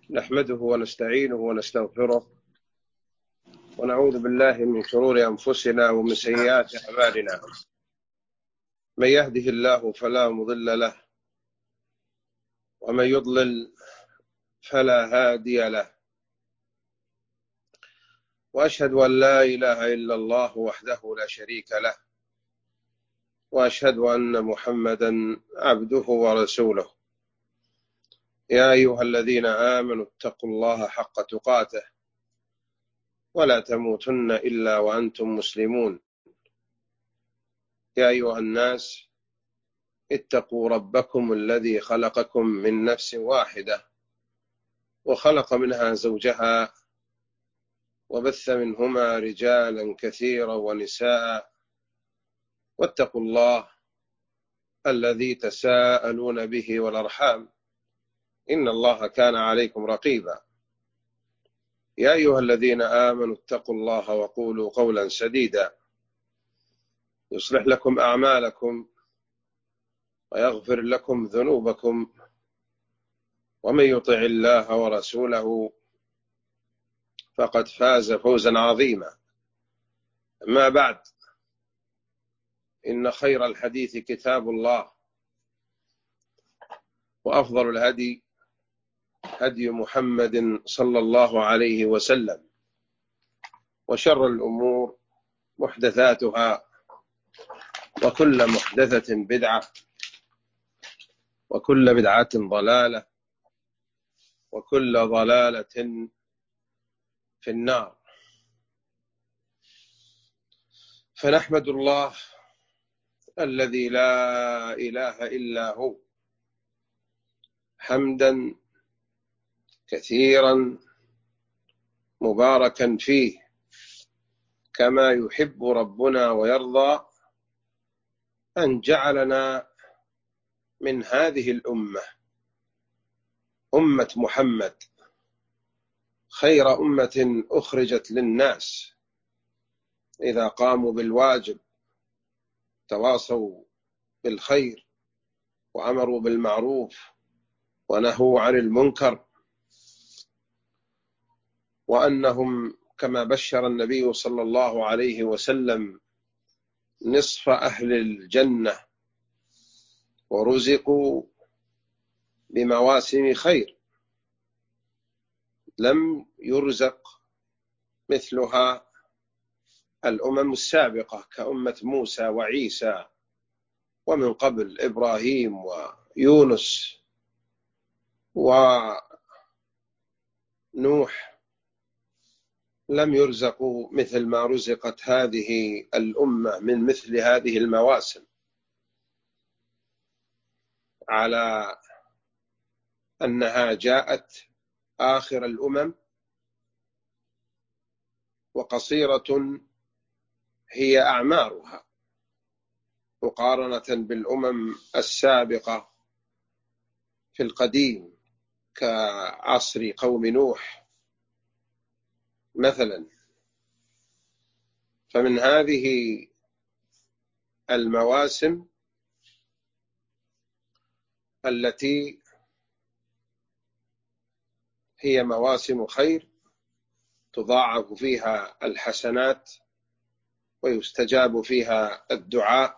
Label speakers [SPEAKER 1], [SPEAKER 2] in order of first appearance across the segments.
[SPEAKER 1] نحمده ونستعينه ونستغفره ونعوذ بالله من شرور أنفسنا ومن سيئات أعمالنا. من يهده الله فلا مضل له ومن يضلل فلا هادي له، وأشهد أن لا إله إلا الله وحده لا شريك له، وأشهد أن محمدا عبده ورسوله. يا أيها الذين آمنوا اتقوا الله حق تقاته ولا تموتن إلا وأنتم مسلمون. يا أيها الناس اتقوا ربكم الذي خلقكم من نفس واحدة وخلق منها زوجها وبث منهما رجالا كثيرا ونساء، واتقوا الله الذي تساءلون به والأرحام إن الله كان عليكم رقيبا. يا أيها الذين آمنوا اتقوا الله وقولوا قولا سديدا يصلح لكم أعمالكم ويغفر لكم ذنوبكم، ومن يطع الله ورسوله فقد فاز فوزا عظيما. أما بعد، إن خير الحديث كتاب الله، وأفضل الهدي هدي محمد صلى الله عليه وسلم، وشر الأمور محدثاتها، وكل محدثة بدعة، وكل بدعة ضلالة، وكل ضلالة في النار. فنحمد الله الذي لا إله إلا هو حمدا كثيرا مباركا فيه، كما يحب ربنا ويرضى أن جعلنا من هذه الأمة، أمة محمد، خير أمة أخرجت للناس، إذا قاموا بالواجب تواصوا بالخير وأمروا بالمعروف ونهوا عن المنكر، وأنهم كما بشر النبي صلى الله عليه وسلم نصف أهل الجنة ورزقوا بمواسم خير لم يرزق مثلها الأمم السابقة، كأمة موسى وعيسى، ومن قبل إبراهيم ويونس ونوح، لم يرزقوا مثل ما رزقت هذه الأمة من مثل هذه المواسم، على أنها جاءت آخر الأمم وقصيرة هي أعمارها مقارنة بالأمم السابقة في القديم، كعصر قوم نوح مثلا. فمن هذه المواسم التي هي مواسم خير تضاعف فيها الحسنات ويستجاب فيها الدعاء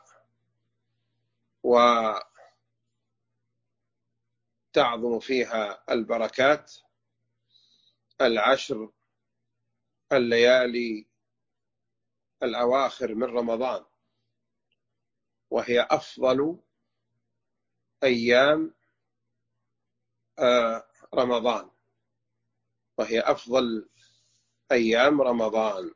[SPEAKER 1] وتعظم فيها البركات، العشر الليالي الأواخر من رمضان، وهي أفضل أيام رمضان، وهي أفضل أيام رمضان.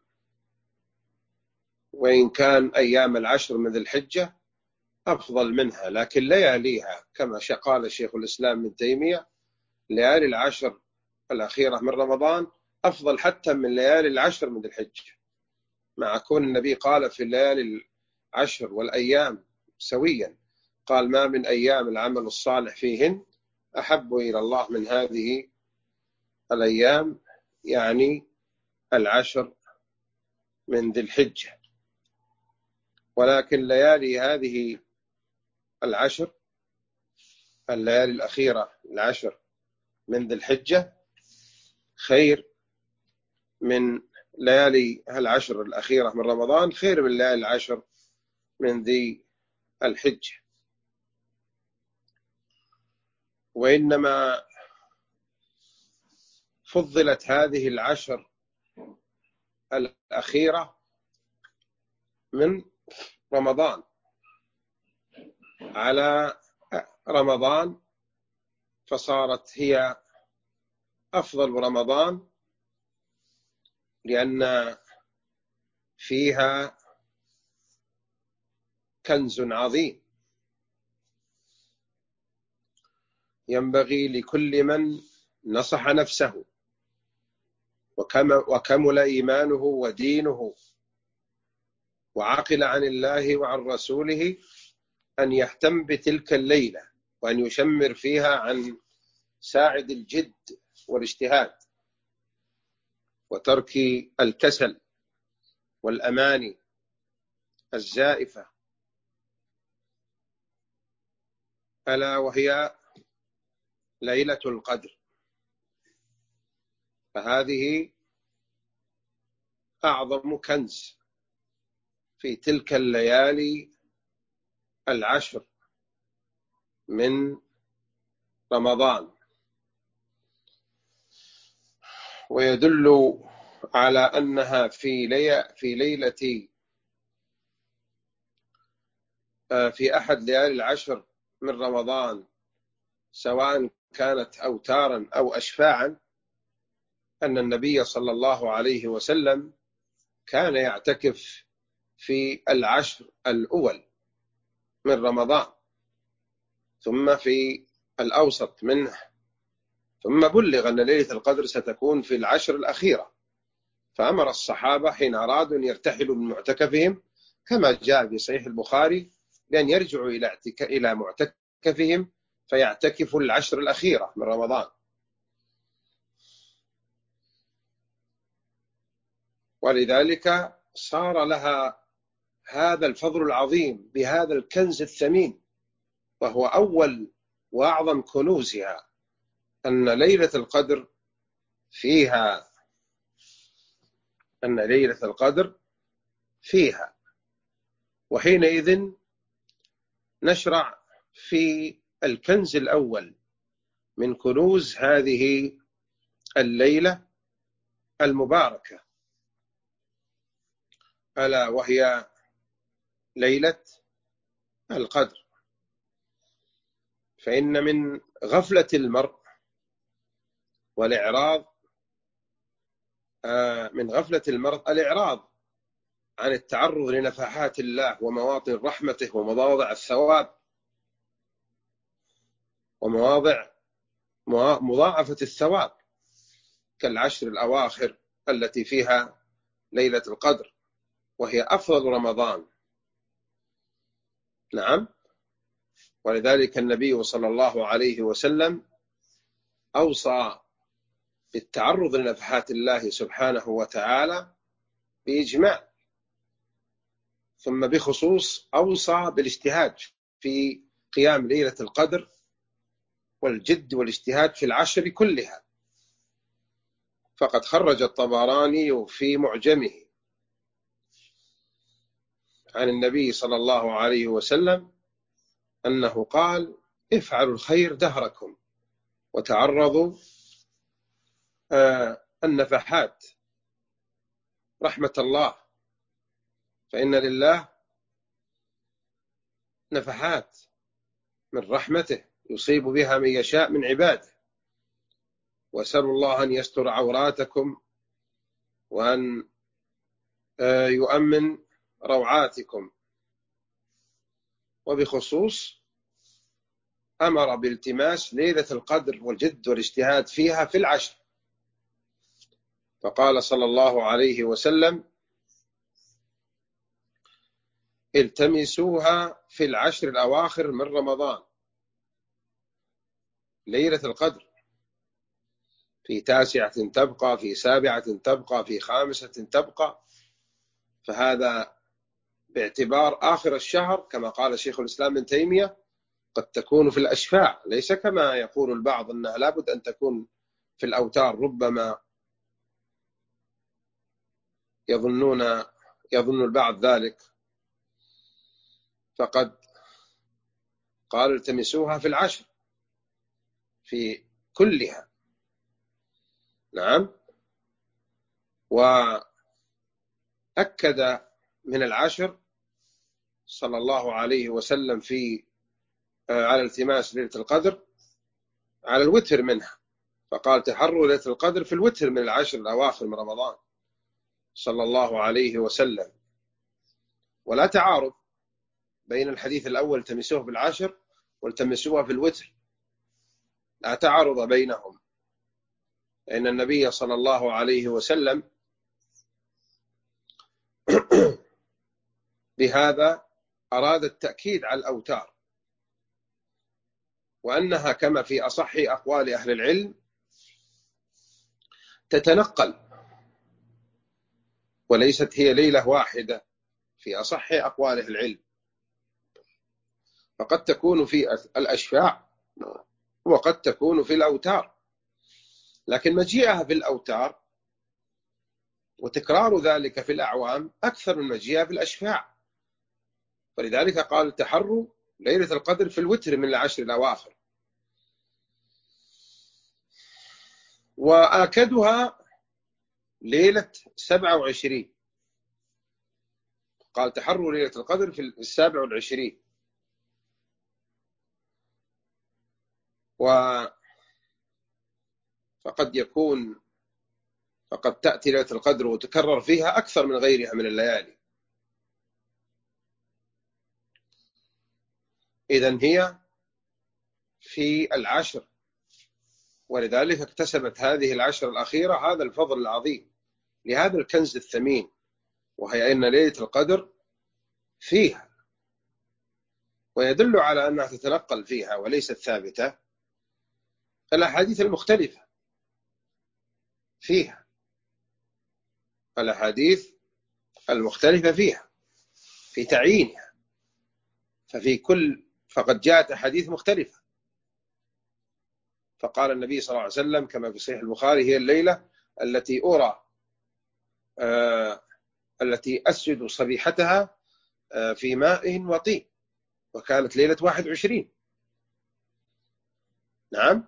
[SPEAKER 1] وإن كان أيام العشر من ذي الحجة أفضل منها، لكن لياليها كما قال شيخ الإسلام ابن تيمية، ليالي العشر الأخيرة من رمضان أفضل حتى من ليالي العشر من ذي الحجة، مع كون النبي قال في الليالي العشر والأيام سويا، قال: ما من أيام العمل الصالح فيهن أحب إلى الله من هذه الأيام، يعني العشر من ذي الحجة. ولكن ليالي هذه العشر، الليالي الأخيرة العشر من ذي الحجة، خير من ليالي العشر الأخيرة من رمضان، خير من ليالي العشر من ذي الحجة. وإنما فضلت هذه العشر الأخيرة من رمضان على رمضان، فصارت هي أفضل رمضان، لأن فيها كنز عظيم ينبغي لكل من نصح نفسه وكمل إيمانه ودينه وعقل عن الله وعن رسوله أن يهتم بتلك الليلة، وأن يشمر فيها عن ساعد الجد والاجتهاد وترك الكسل والأماني الزائفة، ألا وهي ليلة القدر. فهذه أعظم كنز في تلك الليالي العشر من رمضان، ويدل على أنها في ليلة في أحد ليالي العشر من رمضان، سواء كانت أوتارا أو أشفاعا، أن النبي صلى الله عليه وسلم كان يعتكف في العشر الأول من رمضان، ثم في الأوسط منه، ثم بلغ أن ليلة القدر ستكون في العشر الأخيرة، فأمر الصحابة حين أرادوا أن يرتحلوا من معتكفهم كما جاء في صحيح البخاري بأن يرجعوا إلى معتكفهم فيعتكفوا العشر الأخيرة من رمضان. ولذلك صار لها هذا الفضل العظيم بهذا الكنز الثمين، وهو أول وأعظم كنوزها، أن ليلة القدر فيها. وحينئذ نشرع في الكنز الأول من كنوز هذه الليلة المباركة، ألا وهي ليلة القدر. فإن من غفلة المرء الإعراض عن التعرض لنفحات الله ومواطن رحمته ومواضع الثواب ومواضع مضاعفة الثواب كالعشر الأواخر التي فيها ليلة القدر، وهي أفضل رمضان. نعم، ولذلك النبي صلى الله عليه وسلم أوصى بالتعرض لنفحات الله سبحانه وتعالى بإجماع، ثم بخصوص أوصى بالاجتهاد في قيام ليلة القدر والجد والاجتهاد في العشر كلها. فقد خرج الطبراني في معجمه عن النبي صلى الله عليه وسلم أنه قال: افعلوا الخير دهركم وتعرضوا النفحات رحمة الله، فإن لله نفحات من رحمته يصيب بها من يشاء من عباده، واسألوا الله أن يستر عوراتكم وأن يؤمن روعاتكم. وبخصوص أمر بالتماس ليلة القدر والجد والاجتهاد فيها في العشر، فقال صلى الله عليه وسلم: التمسوها في العشر الأواخر من رمضان، ليلة القدر في 9 تبقى، في 7 تبقى، في 5 تبقى، فهذا باعتبار آخر الشهر كما قال شيخ الإسلام ابن تيمية قد تكون في الأشفاع، ليس كما يقول البعض أنها لابد أن تكون في الأوتار، ربما يظن البعض ذلك، فقد قال التمسوها في العشر في كلها. نعم. وأكد من العشر صلى الله عليه وسلم على التماس ليلة القدر على الوتر منها، فقال تحروا ليلة القدر في الوتر من العشر الأواخر من رمضان صلى الله عليه وسلم. ولا تعارض بين الحديث الأول التمسوه بالعشر والتمسوها في الوتر، لا تعارض بينهم، لأن النبي صلى الله عليه وسلم بهذا أراد التأكيد على الأوتار، وأنها كما في أصح أقوال أهل العلم تتنقل، وليست هي ليلة واحدة في أصح أقوال أهل العلم، فقد تكون في الأشفاع وقد تكون في الأوتار، لكن مجيئها في الأوتار وتكرار ذلك في الأعوام أكثر من مجيئها في الأشفاع، فلذلك قال تحروا ليلة القدر في الوتر من العشر الأواخر. وآكدها ليلة 27، قال تحروا ليلة القدر في 27. فقد تأتي ليلة القدر وتكرر فيها أكثر من غيرها من الليالي. إذن هي في العشر، ولذلك اكتسبت هذه العشر الأخيرة هذا الفضل العظيم لهذا الكنز الثمين، وهي أن ليلة القدر فيها، ويدل على أنها تتنقل فيها وليست ثابتة الأحاديث المختلفة فيها، الأحاديث المختلفة فيها في تعيينها، فقد جاءت أحاديث مختلفة، فقال النبي صلى الله عليه وسلم كما في صحيح البخاري هي الليلة التي أسجد صبيحتها في ماء وطين، وكانت ليلة 21. نعم.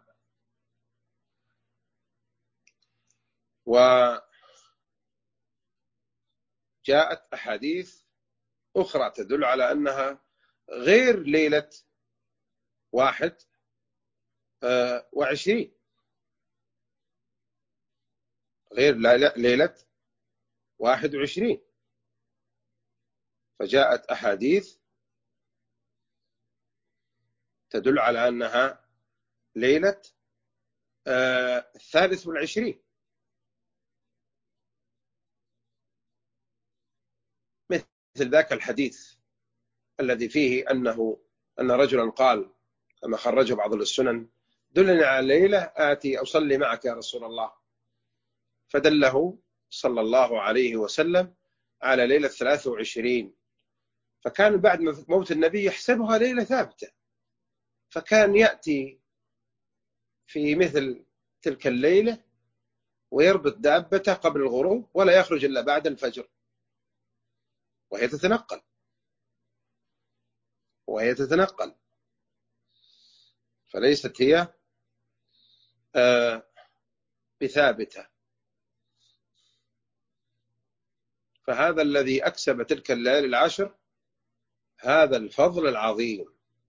[SPEAKER 1] وجاءت أحاديث أخرى تدل على أنها غير ليلة 21، غير ليلة 21، فجاءت أحاديث تدل على أنها ليلة 23، مثل ذاك الحديث الذي فيه أن رجلا قال كما خرجه بعض السنن دلني على ليلة آتي أصلي معك يا رسول الله، فدله صلى الله عليه وسلم على ليلة 23، فكان بعد موت النبي يحسبها ليلة ثابتة، فكان يأتي في مثل تلك الليلة ويربط دابته قبل الغروب ولا يخرج إلا بعد الفجر، وهي تتنقل فليست هي بثابتة. فهذا الذي أكسب تلك الليالي العشر هذا الفضل العظيم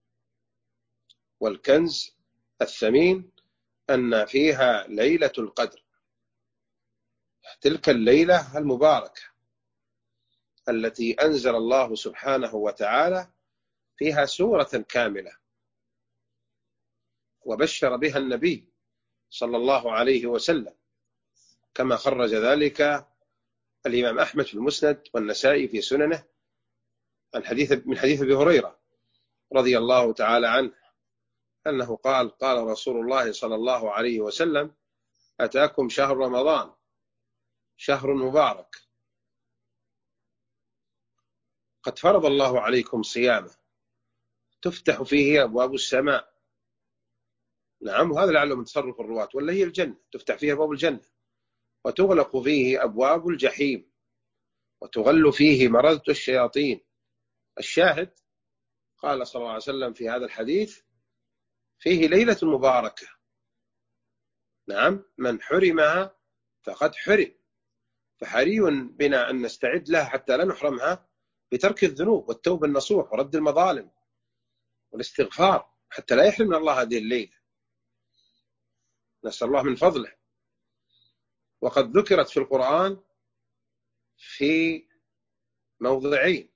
[SPEAKER 1] والكنز الثمين، أن فيها ليلة القدر، تلك الليلة المباركة التي أنزل الله سبحانه وتعالى فيها سورة كاملة وبشر بها النبي صلى الله عليه وسلم، كما خرج ذلك الإمام أحمد في المسند والنسائي في سننه من حديث أبي هريرة رضي الله تعالى عنه أنه قال رسول الله صلى الله عليه وسلم أتاكم شهر رمضان شهر مبارك قد فرض الله عليكم صيامه تفتح فيه أبواب السماء. نعم، وهذا لعله من تصرف الرواة، ولا هي الجنة تفتح فيها أبواب الجنة وتغلق فيه أبواب الجحيم، وتغل فيه مردة الشياطين. الشاهد قال صلى الله عليه وسلم في هذا الحديث: فيه ليلة مباركة، نعم، من حرمها فقد حرم. فحري بنا أن نستعد لها حتى لا نحرمها بترك الذنوب والتوبة النصوح ورد المظالم والاستغفار، حتى لا يحرمنا الله هذه الليلة. نسأل الله من فضله. وقد ذكرت في القرآن في موضعين،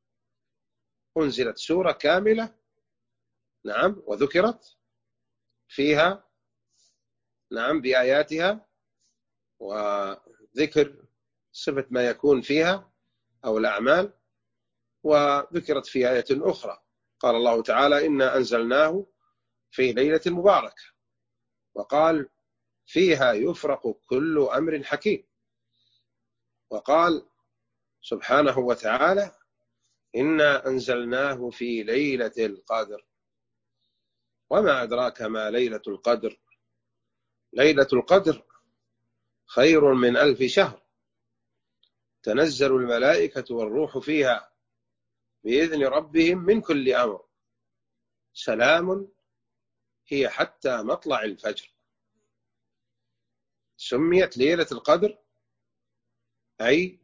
[SPEAKER 1] أنزلت سورة كاملة، نعم، وذكرت فيها، نعم، بآياتها وذكر صفة ما يكون فيها أو الأعمال، وذكرت في آية أخرى قال الله تعالى: إنا أنزلناه في ليلة مباركة، وقال: فيها يفرق كل أمر حكيم. وقال سبحانه وتعالى: إنا أنزلناه في ليلة القدر، وما أدراك ما ليلة القدر، ليلة القدر خير من 1000 شهر، تنزل الملائكة والروح فيها بإذن ربهم من كل أمر، سلام هي حتى مطلع الفجر. سميت ليلة القدر أي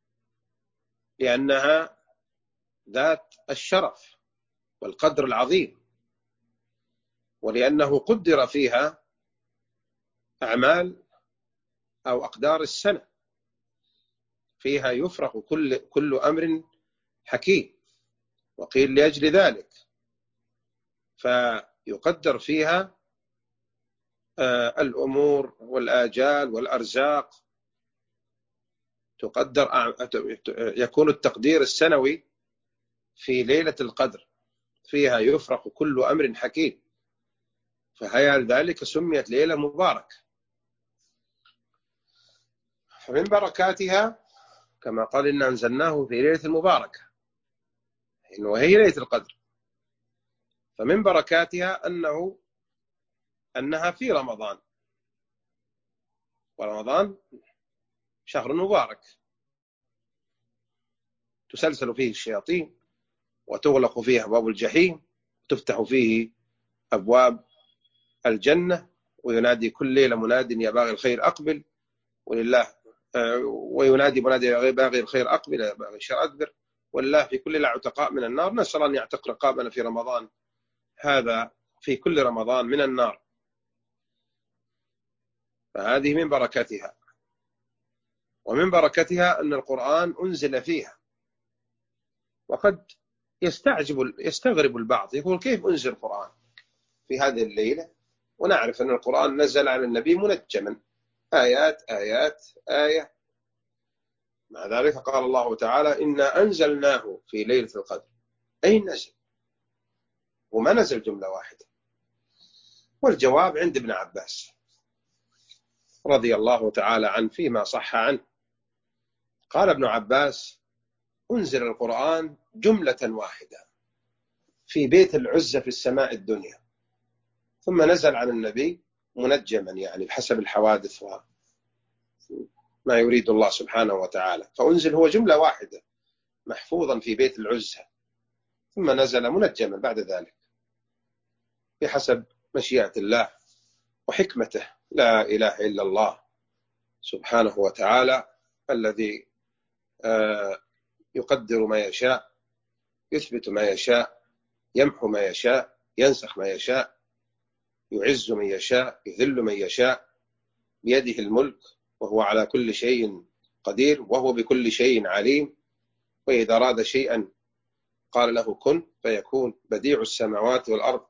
[SPEAKER 1] لأنها ذات الشرف والقدر العظيم، ولأنه قدر فيها أعمال أو أقدار السنة، فيها يفرق كل أمر حكيم. وقيل لأجل ذلك فيقدر فيها الأمور والآجال والأرزاق، تقدر، يكون التقدير السنوي في ليلة القدر، فيها يفرق كل أمر حكيم، فهي لذلك سميت ليلة مباركة. فمن بركاتها كما قال: إنا أنزلناه في ليلة مباركة، وهي ليلة القدر. فمن بركاتها أنها في رمضان، ورمضان شهر مبارك، تسلسل فيه الشياطين، وتغلق فيه أبواب الجحيم، وتفتح فيه أبواب الجنة، وينادي كل ليلة مناد: يا باغي الخير أقبل، ولله وينادي منادي: يا باغي الخير أقبل، يا باغي الشر أدبر، ولله في كل ليلة عتقاء من النار. نسأل أن يعتق رقابنا في رمضان هذا، في كل رمضان، من النار. فهذه من بركاتها. ومن بركتها أن القرآن أنزل فيها. وقد يستغرب البعض، يقول: كيف أنزل القرآن في هذه الليلة؟ ونعرف أن القرآن نزل على النبي منجما، آيات آيات آية. مع ذلك قال الله تعالى: إنا أنزلناه في ليلة القدر، أي نزل، وما نزل جملة واحدة. والجواب عند ابن عباس رضي الله تعالى عنه فيما صح عنه. قال ابن عباس: أنزل القرآن جملة واحدة في بيت العزة في السماء الدنيا، ثم نزل على النبي منجما، يعني بحسب الحوادث وما يريد الله سبحانه وتعالى. فأنزل هو جملة واحدة محفوظا في بيت العزة، ثم نزل منجما بعد ذلك بحسب مشيئة الله وحكمته. لا إله إلا الله سبحانه وتعالى، الذي يقدر ما يشاء، يثبت ما يشاء، يمحو ما يشاء، ينسخ ما يشاء، يعز من يشاء، يذل من يشاء، بيده الملك، وهو على كل شيء قدير، وهو بكل شيء عليم. وإذا أراد شيئا قال له كن فيكون، بديع السماوات والأرض،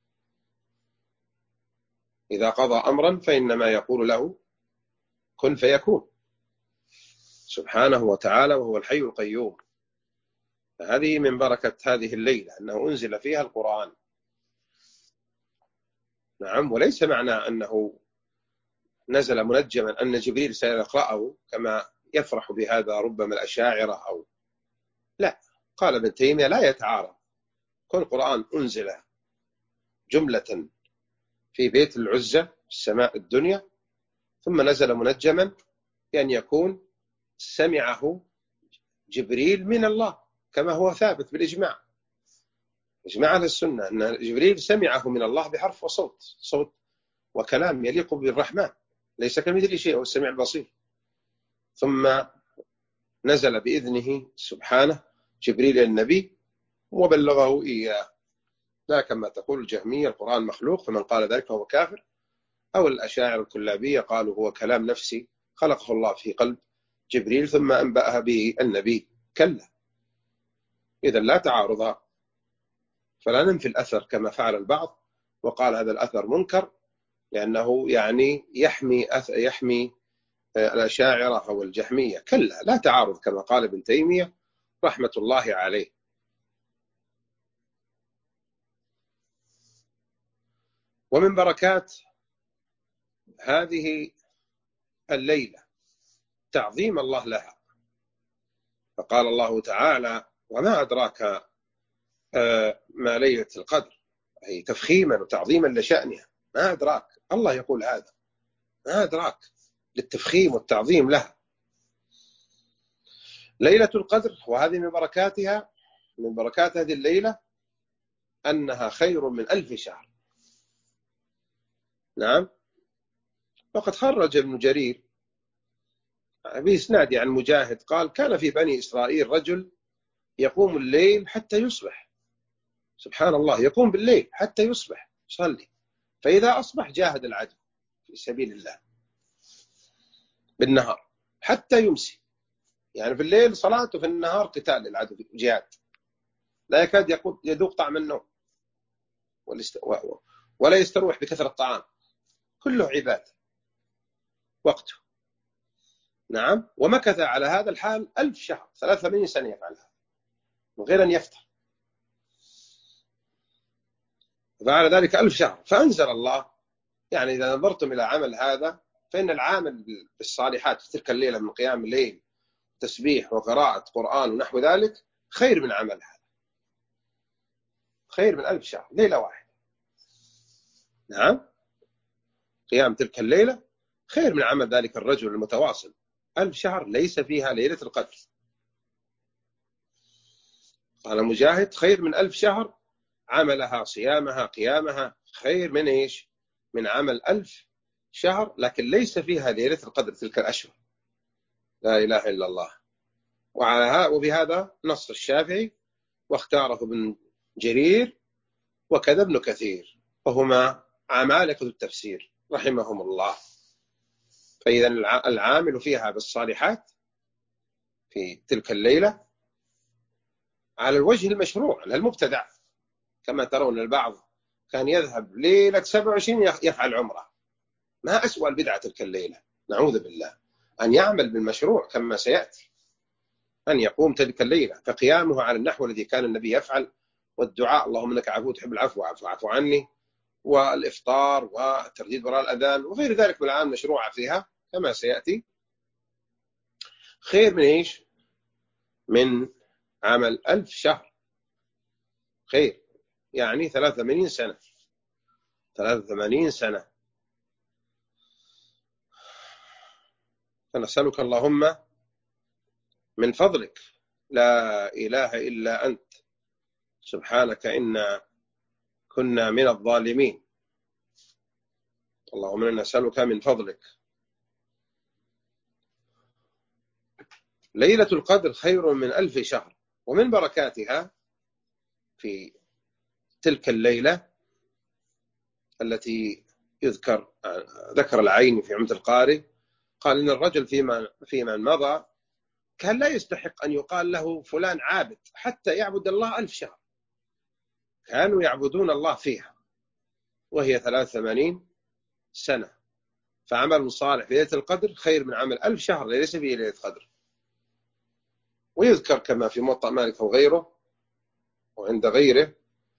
[SPEAKER 1] إذا قضى أمرا فإنما يقول له كن فيكون، سبحانه وتعالى، وهو الحي القيوم. فهذه من بركة هذه الليلة أنه أنزل فيها القرآن. نعم، وليس معنى أنه نزل منجما أن جبريل سيقرأه كما يفرح بهذا ربما الأشاعرة أو لا. قال ابن تيمية: لا يتعارض كون القرآن أنزل جملة في بيت العزة السماء الدنيا، ثم نزل منجما، بأن يكون سمعه جبريل من الله كما هو ثابت بالإجماع، إجماع أهل السنة أن جبريل سمعه من الله بحرف وصوت، صوت وكلام يليق بالرحمن، ليس كمثله شيء، هو السميع البصير. ثم نزل بإذنه سبحانه جبريل إلى النبي وبلغه إياه. لا كما تقول الجهمية القرآن مخلوق، فمن قال ذلك فهو كافر، أو الأشاعرة الكلابية قالوا هو كلام نفسي خلقه الله في قلب جبريل ثم أنبأها به النبي. كلا، إذا لا تعارض، فلا ننفي الأثر كما فعل البعض وقال هذا الأثر منكر لأنه يعني يحمي الأشاعرة أو الجهمية. كلا، لا تعارض كما قال ابن تيمية رحمة الله عليه. ومن بركات هذه الليلة تعظيم الله لها، فقال الله تعالى وما أدراك ما ليلة القدر، أي تفخيما وتعظيما لشأنها. ما أدراك، الله يقول هذا، ما أدراك، للتفخيم والتعظيم لها. ليلة القدر، وهذه من بركاتها، من بركات هذه الليلة أنها خير من 1000 شهر. نعم، وقد خرج ابن جرير بإسناد عن مجاهد قال كان في بني إسرائيل رجل يقوم الليل حتى يصبح، سبحان الله، يقوم بالليل حتى يصبح يصلي، فإذا أصبح جاهد العدو في سبيل الله بالنهار حتى يمسي، يعني في الليل صلاة وفي النهار قتال للعدو جهاد، لا يكاد يذوق طعم النوم ولا يستروح بكثرة الطعام، كله عبادة وقته. نعم، ومكث على هذا الحال 1000 شهر، 83 سنة يفعل هذا من غير أن يفتر، فعل ذلك 1000 شهر. فأنزل الله، يعني إذا نظرتم إلى عمل هذا فإن العامل بالصالحات في تلك الليلة من قيام الليل تسبيح وقراءة قرآن ونحو ذلك خير من عمل هذا، خير من 1000 شهر، ليلة واحدة. نعم، قيام تلك الليلة خير من عمل ذلك الرجل المتواصل. 1000 شهر ليس فيها ليلة القدر. قال مجاهد خير من 1000 شهر عملها، صيامها، قيامها، خير من إيش؟ من عمل 1000 شهر لكن ليس فيها ليلة القدر تلك الأشهر. لا إله إلا الله. وبهذا نص الشافعي واختاره ابن جرير وكذا ابن كثير، وهما عمالقة التفسير رحمهم الله. فإذا العامل فيها بالصالحات في تلك الليلة على الوجه المشروع، لا المبتدع، كما ترون البعض كان يذهب ليلة 27 يفعل عمره. ما أسوأ البدعة تلك الليلة، نعوذ بالله. أن يعمل بالمشروع كما سيأتي، أن يقوم تلك الليلة فقيامه على النحو الذي كان النبي يفعل، والدعاء اللهم إنك عفو تحب العفو واعف عني، والإفطار والترديد وراء الأذان وغير ذلك من الأعمال المشروعة فيها كما سيأتي، خير من إيش؟ من عمل 1000 شهر، خير، يعني 83 سنة، 83 سنة. فنسألك اللهم من فضلك لا إله إلا أنت سبحانك إنا كنا من الظالمين، اللهم إنا نسألك من فضلك. ليلة القدر خير من 1000 شهر. ومن بركاتها في تلك الليلة التي ذكر العين في عمدة القاري، قال إن الرجل فيما مضى كان لا يستحق أن يقال له فلان عابد حتى يعبد الله 1000 شهر، كانوا يعبدون الله فيها وهي 83 سنة. فعمل صالح في ليلة القدر خير من عمل 1000 شهر ليس فيه ليلة قدر. ويذكر كما في موطأ مالك وغيره وعند غيره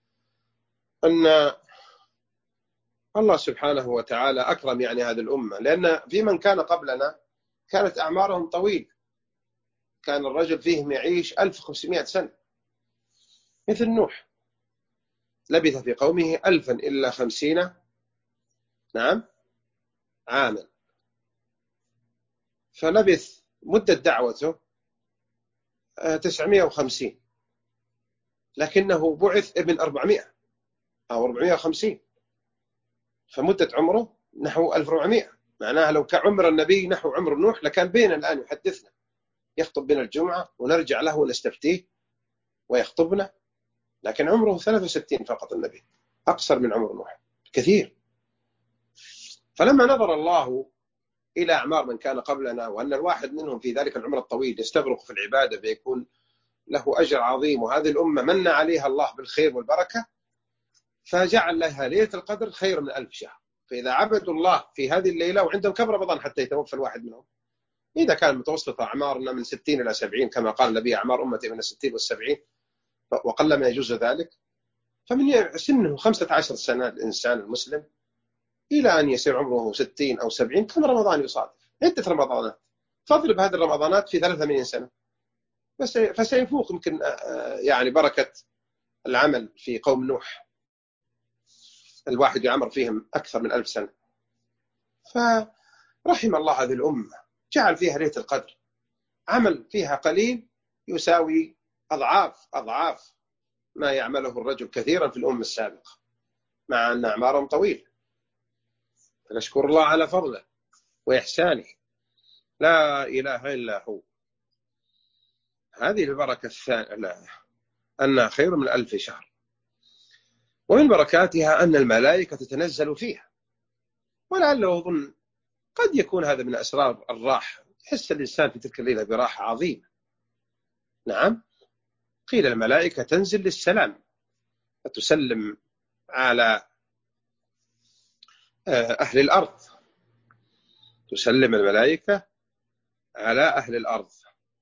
[SPEAKER 1] أن الله سبحانه وتعالى أكرم يعني هذه الأمة، لأن في من كان قبلنا كانت أعمارهم طويلة، كان الرجل فيهم يعيش 1500 سنة، مثل نوح لبث في قومه 1000 إلا 50 نعم عاما، فلبث مدة دعوته 950، لكنه بعث ابن 400 أو 450، فمدة عمره نحو 1400. معناها لو كان عمر النبي نحو عمر نوح لكان بيننا الآن يحدثنا، يخطب بنا الجمعة ونرجع له ونستفتيه ويخطبنا، لكن عمره 63 فقط النبي، أقصر من عمر نوح كثير. فلما نظر الله إلى أعمار من كان قبلنا وأن الواحد منهم في ذلك العمر الطويل يستغرق في العبادة فيكون له أجر عظيم، وهذه الأمة من عليها الله بالخير والبركة، فجعل لها ليلة القدر خير من 1000 شهر. فإذا عبدوا الله في هذه الليلة، وعندهم كم رمضان حتى يتوفى الواحد منهم، إذا كان متوسط أعمارنا من 60 إلى 70 كما قال النبي أعمار أمتي من 60 وال70 وقل ما يجوز ذلك، فمن سنه 15 سنة الإنسان المسلم إلى أن يصير عمره 60 أو 70 كم رمضان يصادف، عدة رمضانات، فاضرب هذه الرمضانات في 83 سنة، فسيفوق يمكن يعني بركة العمل في قوم نوح، الواحد يعمر فيهم أكثر من 1000 سنة. فرحم الله هذه الأمة، جعل فيها ليلة القدر، عمل فيها قليل يساوي أضعاف أضعاف ما يعمله الرجل كثيرا في الأمة السابقة، مع أن أعمارهم طويلة. فنشكر الله على فضله وإحسانه، لا إله إلا هو. هذه البركة الثانية أنها خير من 1000 شهر. ومن بركاتها أن الملائكة تتنزل فيها، ولعله أظن قد يكون هذا من أسرار الراحة، يحس الإنسان في تلك الليلة براحة عظيمة. نعم، قيل الملائكة تنزل للسلام فتسلم على أهل الأرض، تسلم الملائكة على أهل الأرض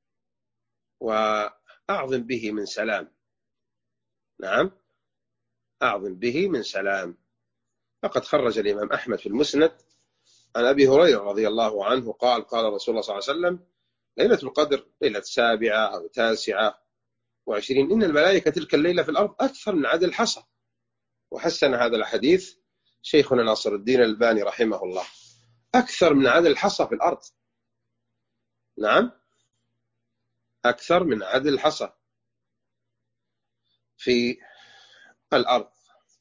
[SPEAKER 1] وأعظم به من سلام. نعم، أعظم به من سلام. فقد خرج الإمام أحمد في المسند عن أبي هريرة رضي الله عنه قال قال رسول الله صلى الله عليه وسلم: ليلة القدر ليلة 7 أو 29، إن الملائكة تلك الليلة في الأرض أكثر من عدد الحصى. وحسن هذا الحديث شيخنا ناصر الدين الألباني رحمه الله، أكثر من عدد الحصى في الأرض. نعم، أكثر من عدد الحصى في الأرض.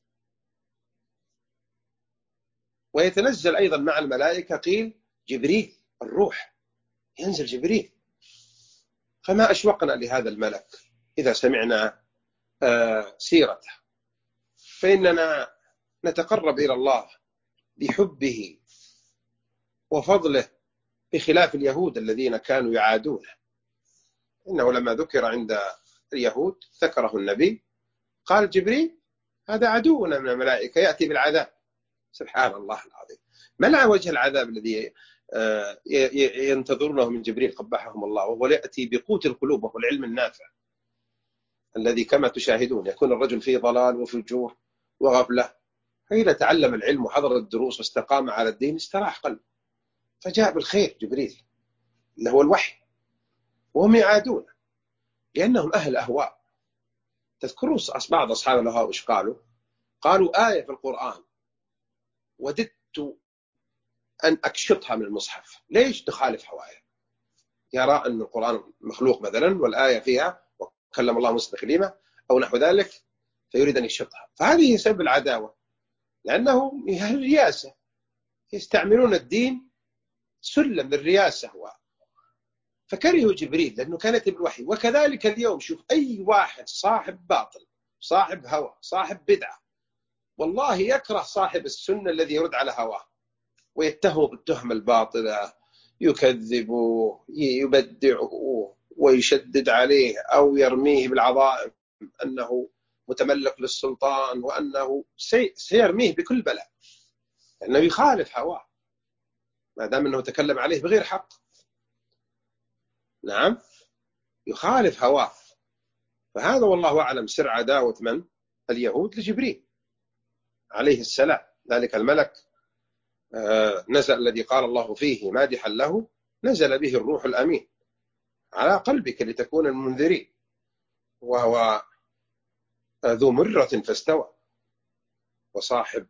[SPEAKER 1] ويتنزل أيضا مع الملائكة قيل جبريل الروح، ينزل جبريل. فما أشوقنا لهذا الملك إذا سمعنا سيرته، فإننا نتقرب إلى الله بحبه وفضله، بخلاف اليهود الذين كانوا يعادونه. إنه لما ذكر عند اليهود ذكره النبي قال جبريل هذا عدونا من الملائكة يأتي بالعذاب. سبحان الله العظيم، ما وجه العذاب الذي ينتظرونه من جبريل قبحهم الله، وهو يأتي بقوت القلوب وهو العلم النافع الذي كما تشاهدون يكون الرجل فيه ضلال وفجور وغفلة، فإذا تعلم العلم وحضر الدروس واستقام على الدين استراح قلبه، فجاء بالخير جبريل اللي هو الوحي، وهم يعادون لأنهم أهل أهواء. تذكرون بعض أصحاب الأهواء وش قالوا؟ قالوا آية في القرآن وددت أن أكشطها من المصحف. ليش تخالف هواية؟ يرى أن القرآن مخلوق مثلا والآية فيها وكلم الله موسى تكليما أو نحو ذلك، فيريد أن يكشطها. فهذه سبب العداوة، لأنه أهل الرياسة يستعملون الدين سلم للرياسة فكرهوا جبريل لأنه كان يأتي بالوحي. وكذلك اليوم شوف أي واحد صاحب باطل صاحب هوى صاحب بدعة والله يكره صاحب السنة الذي يرد على هواه ويتهمه بالتهمة الباطلة، يكذبه يبدعه ويشدد عليه أو يرميه بالعظائم أنه متملك للسلطان وأنه سيرميه بكل بلاء لأنه يخالف هواه ما دام أنه تكلم عليه بغير حق. نعم، يخالف هواه. فهذا والله أعلم سر عداوة من؟ اليهود لجبريل عليه السلام. ذلك الملك نزل الذي قال الله فيه مادحا له: نزل به الروح الأمين على قلبك لتكون المنذرين، وهو ذو مرة فاستوى وصاحب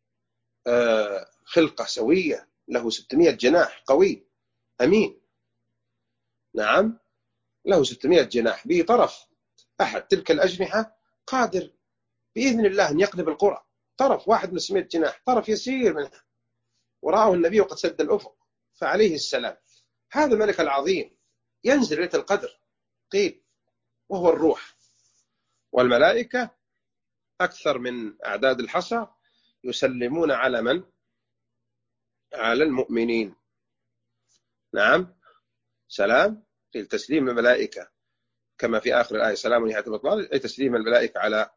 [SPEAKER 1] خلقة سوية له 600 جناح قوي أمين. نعم، له 600 جناح، بطرف أحد تلك الأجنحة قادر بإذن الله أن يقلب القرى. طرف واحد من 600 جناح، طرف يسير منها، ورآه النبي وقد سد الأفق، فعليه السلام. هذا الملك العظيم ينزل ليلة القدر قيل وهو الروح، والملائكة أكثر من أعداد الحصى يسلمون على من؟ على المؤمنين. نعم، سلام في تسليم الملائكة كما في آخر الآية سلام نهاية الإطلال، أي تسليم الملائكة على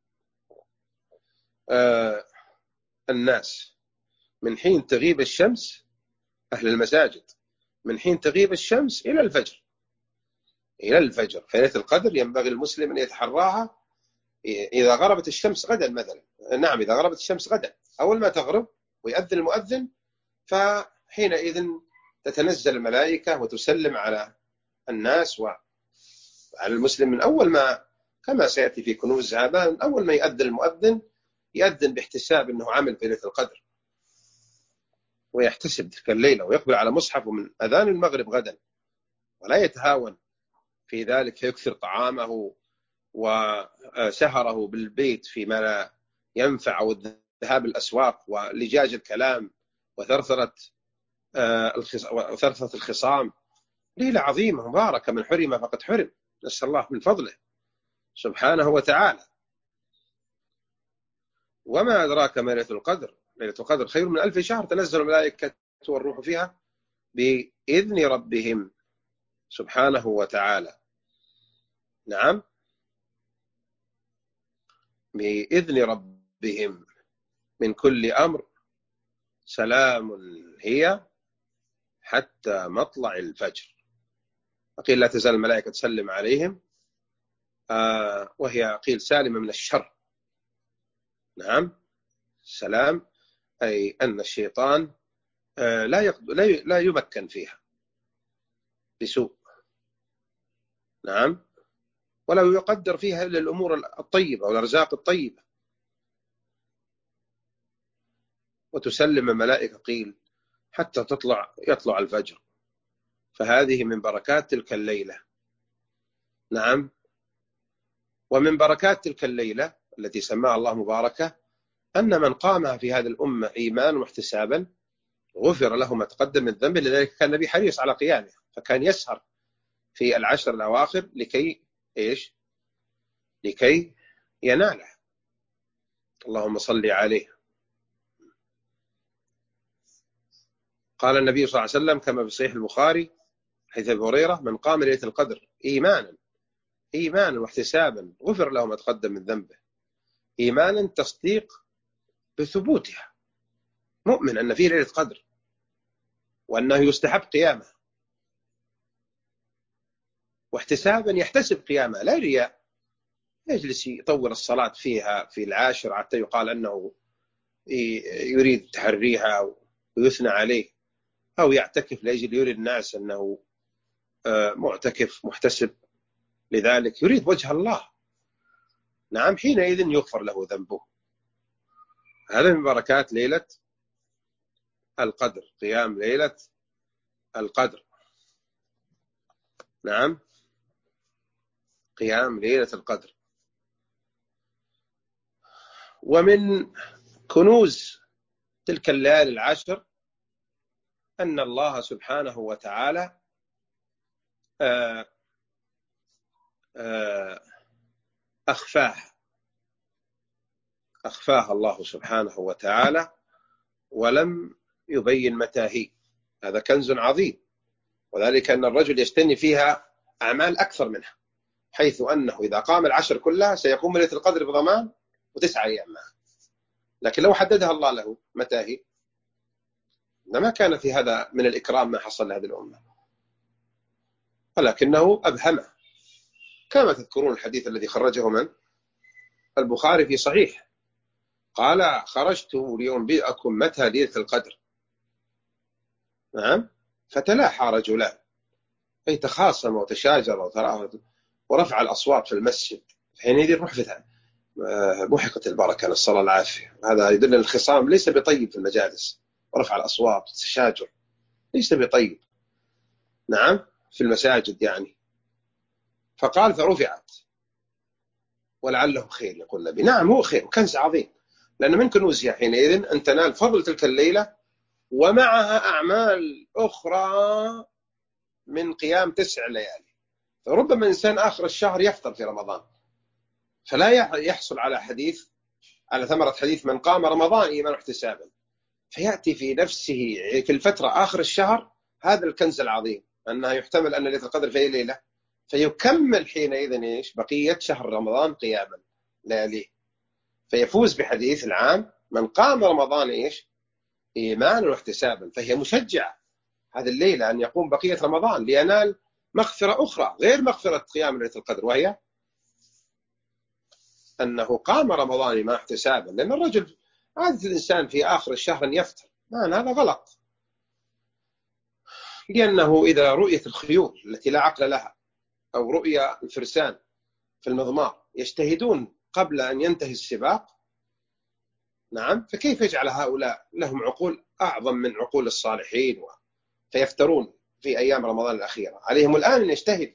[SPEAKER 1] الناس من حين تغيب الشمس، أهل المساجد، من حين تغيب الشمس إلى الفجر. إلى الفجر. فليلة القدر ينبغي المسلم أن يتحراها إذا غربت الشمس غدا مثلا. نعم، إذا غربت الشمس غدا أول ما تغرب ويأذن المؤذن، فحينئذ تتنزل الملائكة وتسلم على الناس وعلى المسلم من أول ما، كما سيأتي في كنوز هذا، من أول ما يأذن المؤذن يأذن باحتساب أنه عمل في ليلة القدر، ويحتسب تلك الليلة ويقبل على مصحفه من أذان المغرب غدا، ولا يتهاون في ذلك فيكثر طعامه وسهره بالبيت فيما لا ينفع، أو الذهاب الأسواق ولجاج الكلام وثرثرة الخصام. ليلة عظيمة مباركة، من حرم فقد حرم، نسأل الله من فضله سبحانه وتعالى. وما أدراك ما ليلة القدر؟ ليلة القدر خير من 1000 شهر، تنزل الملائكة والروح فيها بإذن ربهم سبحانه وتعالى. نعم، بإذن ربهم من كل أمر، سلام هي حتى مطلع الفجر. قيل لا تزال الملائكة تسلم عليهم، وهي قيل سالمة من الشر. نعم، سلام أي أن الشيطان لا يمكن فيها بسوء. نعم، ولا يقدر فيها إلا الأمور الطيبة والأرزاق الطيبة. وتسلم الملائكة قيل حتى يطلع الفجر. فهذه من بركات تلك الليلة. نعم، ومن بركات تلك الليلة التي سماها الله مباركة أن من قامها في هذه الأمة إيمانا واحتسابا غفر له ما تقدم من ذنبه. لذلك كان النبي حريص على قيامه، فكان يسهر في العشر الأواخر لكي إيش؟ لكي يناله. اللهم صل عليه. قال النبي صلى الله عليه وسلم كما في صحيح البخاري حديث أبي هريرة: من قام ليلة القدر إيمانا واحتسابا غفر له ما تقدم من ذنبه. إيمانا تصديق بثبوتها، مؤمن أن فيه ليلة قدر وأنه يستحب قيامه، واحتسابا يحتسب قيامه لا رياء، يجلس يطول الصلاة فيها في العاشر حتى يقال أنه يريد تحريها ويثنى عليه، أو يعتكف لأجل يري الناس أنه معتكف محتسب لذلك يريد وجه الله. نعم، حينئذ يغفر له ذنبه. هذا من بركات ليلة القدر، قيام ليلة القدر. نعم، قيام ليلة القدر. ومن كنوز تلك الليالي العشر أن الله سبحانه وتعالى أخفاها الله سبحانه وتعالى ولم يبين متى هي. هذا كنز عظيم، وذلك أن الرجل يستني فيها أعمال أكثر منها، حيث أنه إذا قام العشر كلها سيقوم ليلة القدر بضمان و9 أيام معه. لكن لو حددها الله له متى هي ما كان في هذا من الإكرام ما حصل لهذه الأمة، ولكنه أبهمه. كما تذكرون الحديث الذي خرجه من البخاري في صحيح، قال: خرجت لينبئكم متى ليلة القدر. نعم، فتلاحى رجلان، أي تخاصم وتشاجر ورفع الأصوات في المسجد. حينئذ محقت البركة، نسأل الله العافية. هذا يدل أن الخصام ليس بطيب في المجالس، ورفع الأصوات والتشاجر ليس بطيب. نعم، في المساجد يعني. فقال فرفعت ولعله خير. يقول النبي نعم هو خير وكنز عظيم، لأن من كنوزها حينئذ أن تنال فضل تلك الليلة ومعها أعمال أخرى من قيام 9 ليالي. فربما إنسان آخر الشهر يفطر في رمضان فلا يحصل على ثمرة حديث من قام رمضان إيمانا واحتسابا، فيأتي في نفسه في الفترة آخر الشهر هذا الكنز العظيم، أنها يحتمل أن ليلة القدر في أي ليلة، فيكمل حينئذ إيش بقية شهر رمضان قياما لياليه، فيفوز بحديث العام من قام رمضان إيش إيمانا واحتسابا. فهي مشجعة هذه الليلة أن يقوم بقية رمضان لينال مغفرة أخرى غير مغفرة قيام ليلة القدر، وهي أنه قام رمضان ما احتسابا. لأن الرجل عادة الإنسان في آخر الشهر أن يفتر، هذا غلط، لأنه إذا رؤيت الخيول التي لا عقل لها أو رؤيا الفرسان في المضمار يجتهدون قبل أن ينتهي السباق، نعم، فكيف يجعل هؤلاء لهم عقول أعظم من عقول الصالحين فيفترون في أيام رمضان الأخيرة؟ عليهم الآن أن يجتهد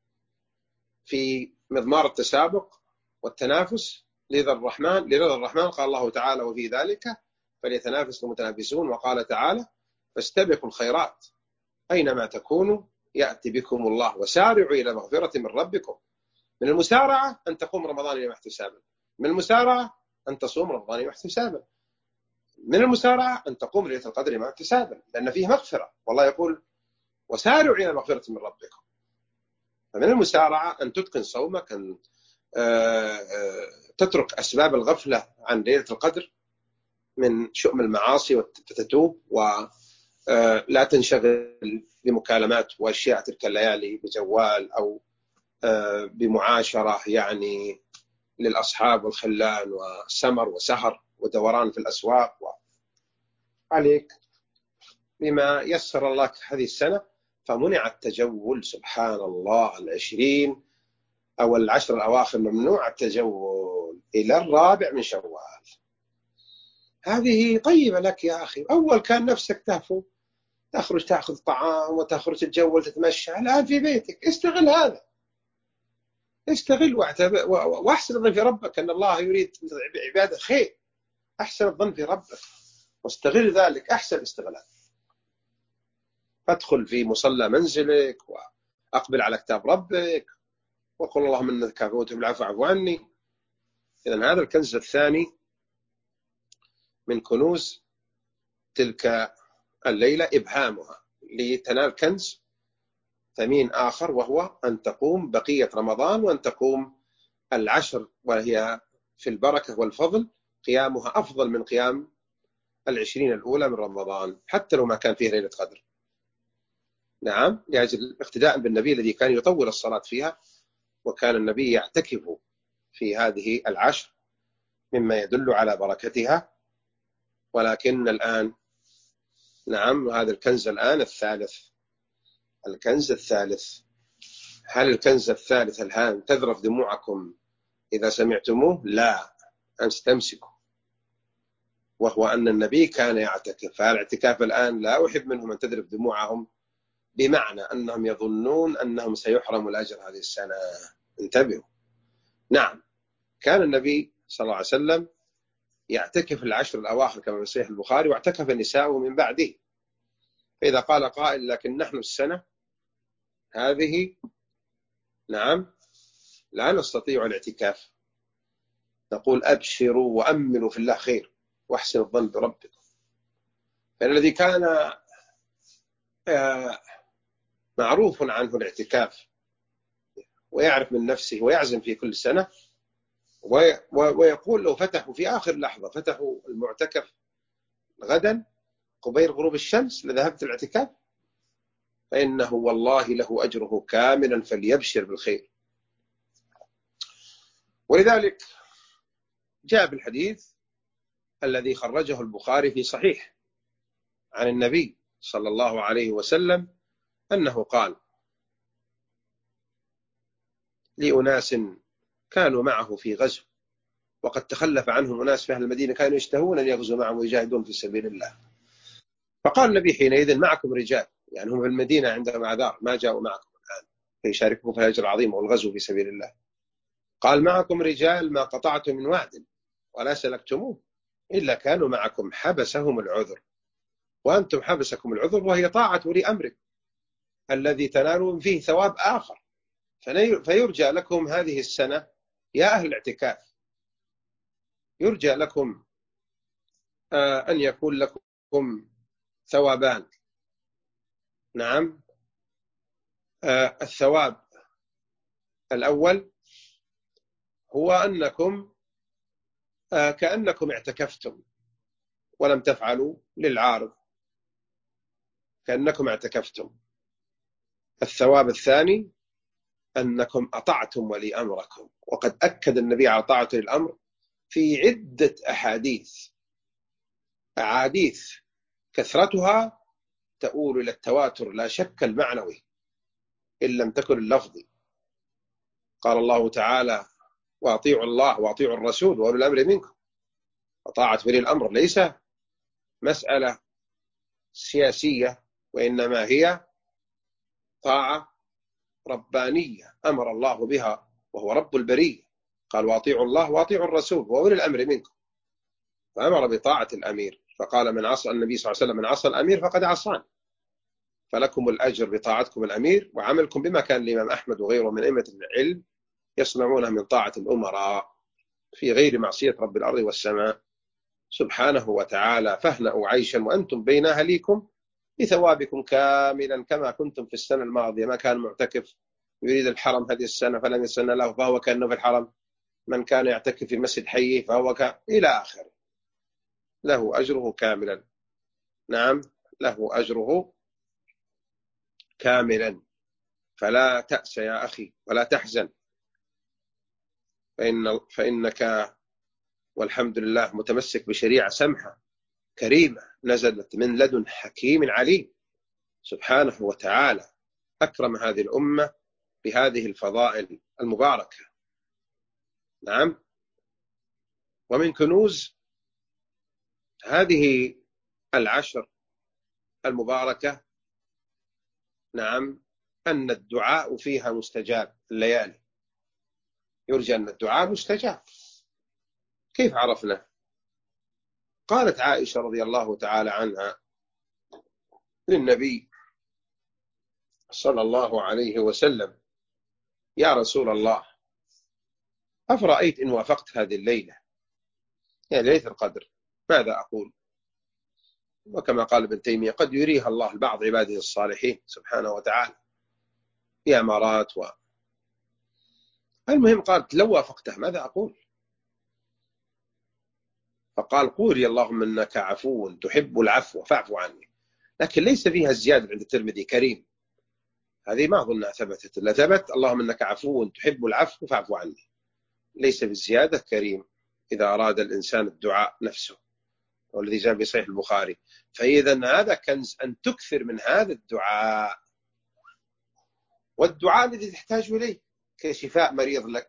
[SPEAKER 1] في مضمار التسابق والتنافس لرضا الرحمن. قال الله تعالى وفي ذلك فليتنافس المتنافسون، وقال تعالى فاستبقوا الخيرات أينما تكونوا يأتي بكم الله وسارعوا إلى مغفرة من ربكم. من المسارعة أن تقوم رمضان إلى احتسابا، من المسارعة أن تصوم رمضان إلى احتسابا، من المسارعة أن تقوم ليلة القدر مع احتسابا، لأن فيه مغفرة، والله يقول وسارعوا إلى مغفرة من ربكم. فمن المسارعة أن تتقن صومك، أن تترك أسباب الغفلة عن ليلة القدر من شؤم المعاصي فتتوب، ولا تنشغل بمكالمات وأشياء تلك الليالي بجوال أو بمعاشرة يعني للأصحاب والخلان وسمر وسهر ودوران في الأسواق. عليك بما يسر الله هذه السنة، فمنع التجول سبحان الله 20 أو 10 الأواخر ممنوع التجول إلى 4 من شوال. هذه طيبة لك يا أخي. أول كان نفسك تهفو تخرج تأخذ طعام وتخرج تتجول تتمشى، الآن في بيتك استغل هذا، استغل واحسن الظن في ربك أن الله يريد عبادة خير. أحسن الظن في ربك واستغل ذلك أحسن استغلال. فادخل في مصلى منزلك وأقبل على كتاب ربك وقل اللهم إنك عفو تحب العفو اعف عني. إذن هذا الكنز الثاني من كنوز تلك الليلة إبهامها لتنال كنز ثمين آخر، وهو أن تقوم بقية رمضان وأن تقوم 10 وهي في البركة والفضل قيامها أفضل من قيام 20 الأولى من رمضان حتى لو ما كان فيه ليلة قدر. نعم، لأجل اقتداء بالنبي الذي كان يطول الصلاة فيها، وكان النبي يعتكف في هذه 10 مما يدل على بركتها. ولكن الآن نعم هذا الكنز الآن الكنز الثالث. هل الكنز الثالث الآن تذرف دموعكم إذا سمعتموه؟ لا، أن تستمسكوا، وهو أن النبي كان يعتكف. فالاعتكاف الآن لا أحب منهم أن تذرف دموعهم، بمعنى أنهم يظنون أنهم سيحرموا الأجر هذه السنة. انتبهوا. نعم، كان النبي صلى الله عليه وسلم يعتكف 10 الأواخر كما في صحيح البخاري، واعتكف نساءه من بعده. فإذا قال قائل لكن نحن السنة هذه نعم لا نستطيع الاعتكاف، نقول أبشروا وأملوا في الله خير واحسن الظن بربكم. فإن الذي كان معروف عنه الاعتكاف ويعرف من نفسه ويعزم في كل سنة ويقول لو فتحوا في آخر لحظة فتحوا المعتكف غدا قبيل غروب الشمس لذهبت الاعتكاف، فإنه والله له أجره كاملا فليبشر بالخير. ولذلك جاء بالحديث الذي خرجه البخاري في صحيح عن النبي صلى الله عليه وسلم أنه قال لأناس كانوا معه في غزو وقد تخلف عنهم أناس في أهل المدينة كانوا يشتهون أن يغزوا معهم ويجاهدون في سبيل الله، فقال النبي حينئذ معكم رجال، يعني هم في المدينة عندهم أعذار ما جاءوا معكم الآن، فيشارككم في الأجر العظيم والغزو في سبيل الله. قال معكم رجال ما قطعتم من وعد ولا سلكتموه إلا كانوا معكم حبسهم العذر وأنتم حبسكم العذر، وهي طاعة ولي أمركم الذي تنالون فيه ثواب آخر. فيرجى لكم هذه السنة يا أهل الاعتكاف، يرجى لكم أن يكون لكم ثوابان. نعم، الثواب الأول هو أنكم كأنكم اعتكفتم ولم تفعلوا للعارض، كأنكم اعتكفتم. الثواب الثاني أنكم أطعتم ولي أمركم، وقد أكد النبي على طاعة الأمر في عدة أحاديث كثرتها تؤول إلى التواتر لا شك المعنوي إن لم تكن اللفظي. قال الله تعالى: وأطيعوا الله وأطيعوا الرسول وأولي الأمر منكم. وطاعة ولي الأمر ليس مسألة سياسية، وإنما هي طاعة ربانية أمر الله بها وهو رب البرية. قال: وأطيعوا الله وأطيعوا الرسول وأولي الأمر منكم، فأمر بطاعة الأمير. فقال من عصى النبي صلى الله عليه وسلم: من عصى الأمير فقد عصاني. فلكم الأجر بطاعتكم الأمير وعملكم بما كان الإمام أحمد وغيره من أئمة العلم يصنعونه من طاعة الأمراء في غير معصية رب الأرض والسماء سبحانه وتعالى. فاهنأوا عيشا وأنتم بين أهليكم بثوابكم كاملا كما كنتم في السنة الماضية. ما كان معتكف يريد الحرم هذه السنة فلم يسن له فهو كأنه في الحرم، من كان يعتكف في مسجد حيه فهو إلى آخره، له أجره كاملا. نعم، له أجره كاملا. فلا تأس يا أخي ولا تحزن، فإنك والحمد لله متمسك بشريعة سمحة كريمة نزلت من لدن حكيم عليم سبحانه وتعالى، أكرم هذه الأمة بهذه الفضائل المباركة. نعم، ومن كنوز هذه العشر المباركة نعم أن الدعاء فيها مستجاب. الليالي يرجى أن الدعاء مستجاب. كيف عرفنا؟ قالت عائشة رضي الله تعالى عنها للنبي صلى الله عليه وسلم: يا رسول الله، أفرأيت إن وافقت هذه الليلة، يعني ليلة القدر، ماذا أقول؟ وكما قال ابن تيمية: قد يريها الله لبعض عباده الصالحين سبحانه وتعالى في أمارات المهم قالت: لو وافقته ماذا أقول؟ فقال: قولي اللهم إنك عفو تحب العفو فاعف عني. لكن ليس فيها الزيادة عند الترمذي كريم، هذه ما أظنها ثبتت. إلا ثبت اللهم إنك عفو تحب العفو فاعف عني، ليس بالزيادة كريم إذا أراد الإنسان الدعاء نفسه، والذي جاء في صحيح البخاري. فإذا هذا كنز أن تكثر من هذا الدعاء، والدعاء الذي تحتاج إليه كشفاء مريض لك،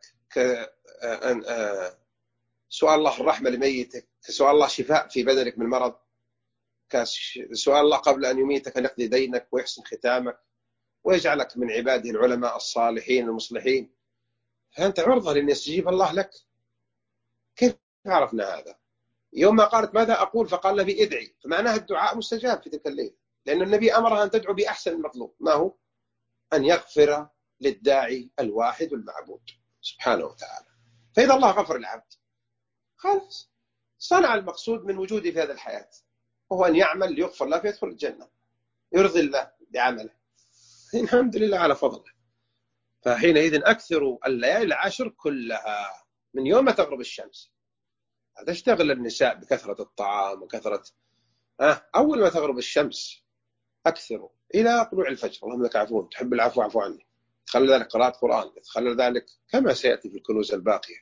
[SPEAKER 1] سؤال الله الرحمة لميتك، كسؤال الله شفاء في بدنك من مرض، كسؤال الله قبل أن يميتك أن يقضي دينك ويحسن ختامك ويجعلك من عباده العلماء الصالحين المصلحين. فأنت عرضة لأن يستجيب الله لك. كيف عرفنا هذا؟ يوم ما قالت ماذا أقول فقال النبي: ادعي، فمعناها الدعاء مستجاب في تلك الليلة، لأن النبي أمرها أن تدعو بأحسن المطلوب. ما هو؟ أن يغفر للداعي الواحد المعبود سبحانه وتعالى. فإذا الله غفر العبد خلاص صنع المقصود من وجوده في هذه الحياة، وهو أن يعمل ليغفر له فيدخل الجنة، يرضي الله بعمله. الحمد لله على فضله. فحينئذ أكثروا الليالي العشر كلها من يوم ما تغرب الشمس. تشتغل النساء بكثرة الطعام وكثرة أول ما تغرب الشمس أكثروا إلى طلوع الفجر. اللهم لك عفو تحب العفو اعف عني. تخلى ذلك قراءة قرآن، تخلى ذلك كما سيأتي في الكنوز الباقية.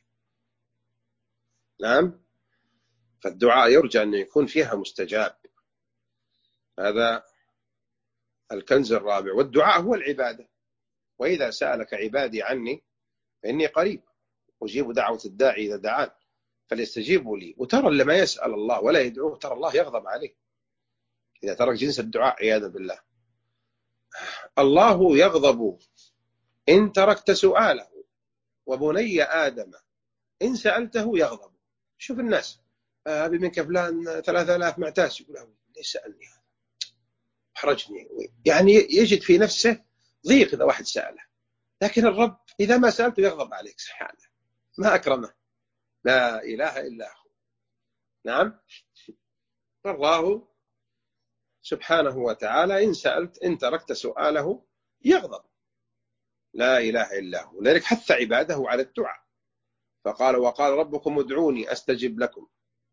[SPEAKER 1] نعم، فالدعاء يرجى أن يكون فيها مستجاب. هذا الكنز الرابع. والدعاء هو العبادة. وإذا سألك عبادي عني فإني قريب أجيب دعوة الداعي إذا دعان فليستجيبوا لي. وترى اللي ما يسأل الله ولا يدعوه ترى الله يغضب عليه إذا ترك جنس الدعاء عياذا بالله. الله يغضب إن تركت سؤاله، وبني آدم إن سألته يغضب. شوف الناس، أبي منك فلان 3000 معتاش، يقول ليش سألني هذا، أحرجني، يعني يجد في نفسه ضيق إذا واحد سأله. لكن الرب إذا ما سألته يغضب عليك سبحانه، ما أكرمه، لا إله إلا هو. نعم، الله سبحانه وتعالى إن سألت إن تركت سؤاله يغضب، لا إله إلا هو. لذلك حث عباده على الدعاء، فقال وقال ربكم ادعوني أستجب لكم.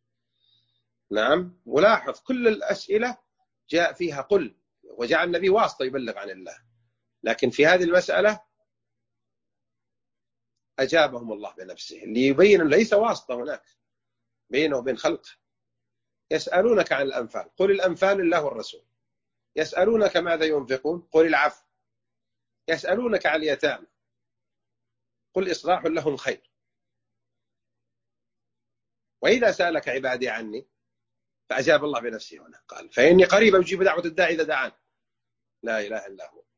[SPEAKER 1] نعم، ولاحظ كل الأسئلة جاء فيها قل، وجعل النبي واسطة يبلغ عن الله، لكن في هذه المسألة أجابهم الله بنفسه ليبين ليس واسطة هناك بينه وبين خلقه. يسألونك عن الأنفال قل الأنفال لله والرسول. يسألونك ماذا ينفقون قل العفو. يسألونك عن اليتامى قل إصلاح لهم خير. وإذا سألك عبادي عني فأجاب الله بنفسه هنا، قال فإني قريب أجيب دعوة الداعي إذا دعان، لا إله إلا هو.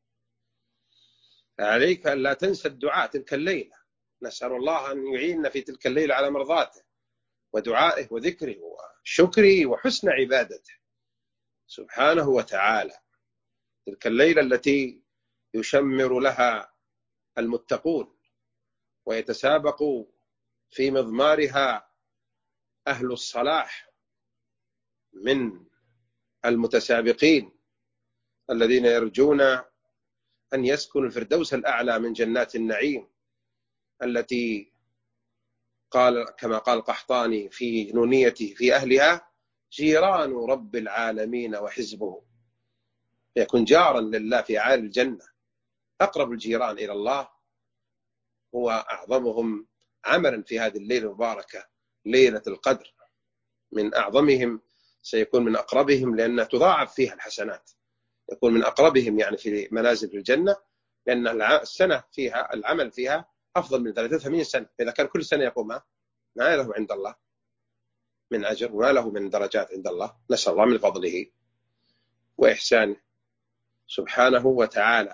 [SPEAKER 1] عليك أن لا تنسى الدعاء تلك الليلة، نسأل الله أن يعيننا في تلك الليلة على مرضاته ودعائه وذكره وشكره وحسن عبادته سبحانه وتعالى. تلك الليلة التي يشمر لها المتقون ويتسابق في مضمارها أهل الصلاح من المتسابقين الذين يرجون أن يسكنوا الفردوس الأعلى من جنات النعيم، التي قال كما قال القحطاني في نونيته في أهلها جيران رب العالمين وحزبه. يكون جارا لله في أعالي الجنة. أقرب الجيران إلى الله هو أعظمهم عملا في هذه الليلة المباركة ليلة القدر. من أعظمهم سيكون من أقربهم، لأنها تضاعف فيها الحسنات. يكون من أقربهم يعني في منازل الجنة، لأن السنة فيها العمل فيها أفضل من 83 سنة. إذا كان كل سنة يقوم ما له عند الله من أجر وما له من درجات عند الله. نسأل الله من فضله وإحسانه سبحانه وتعالى.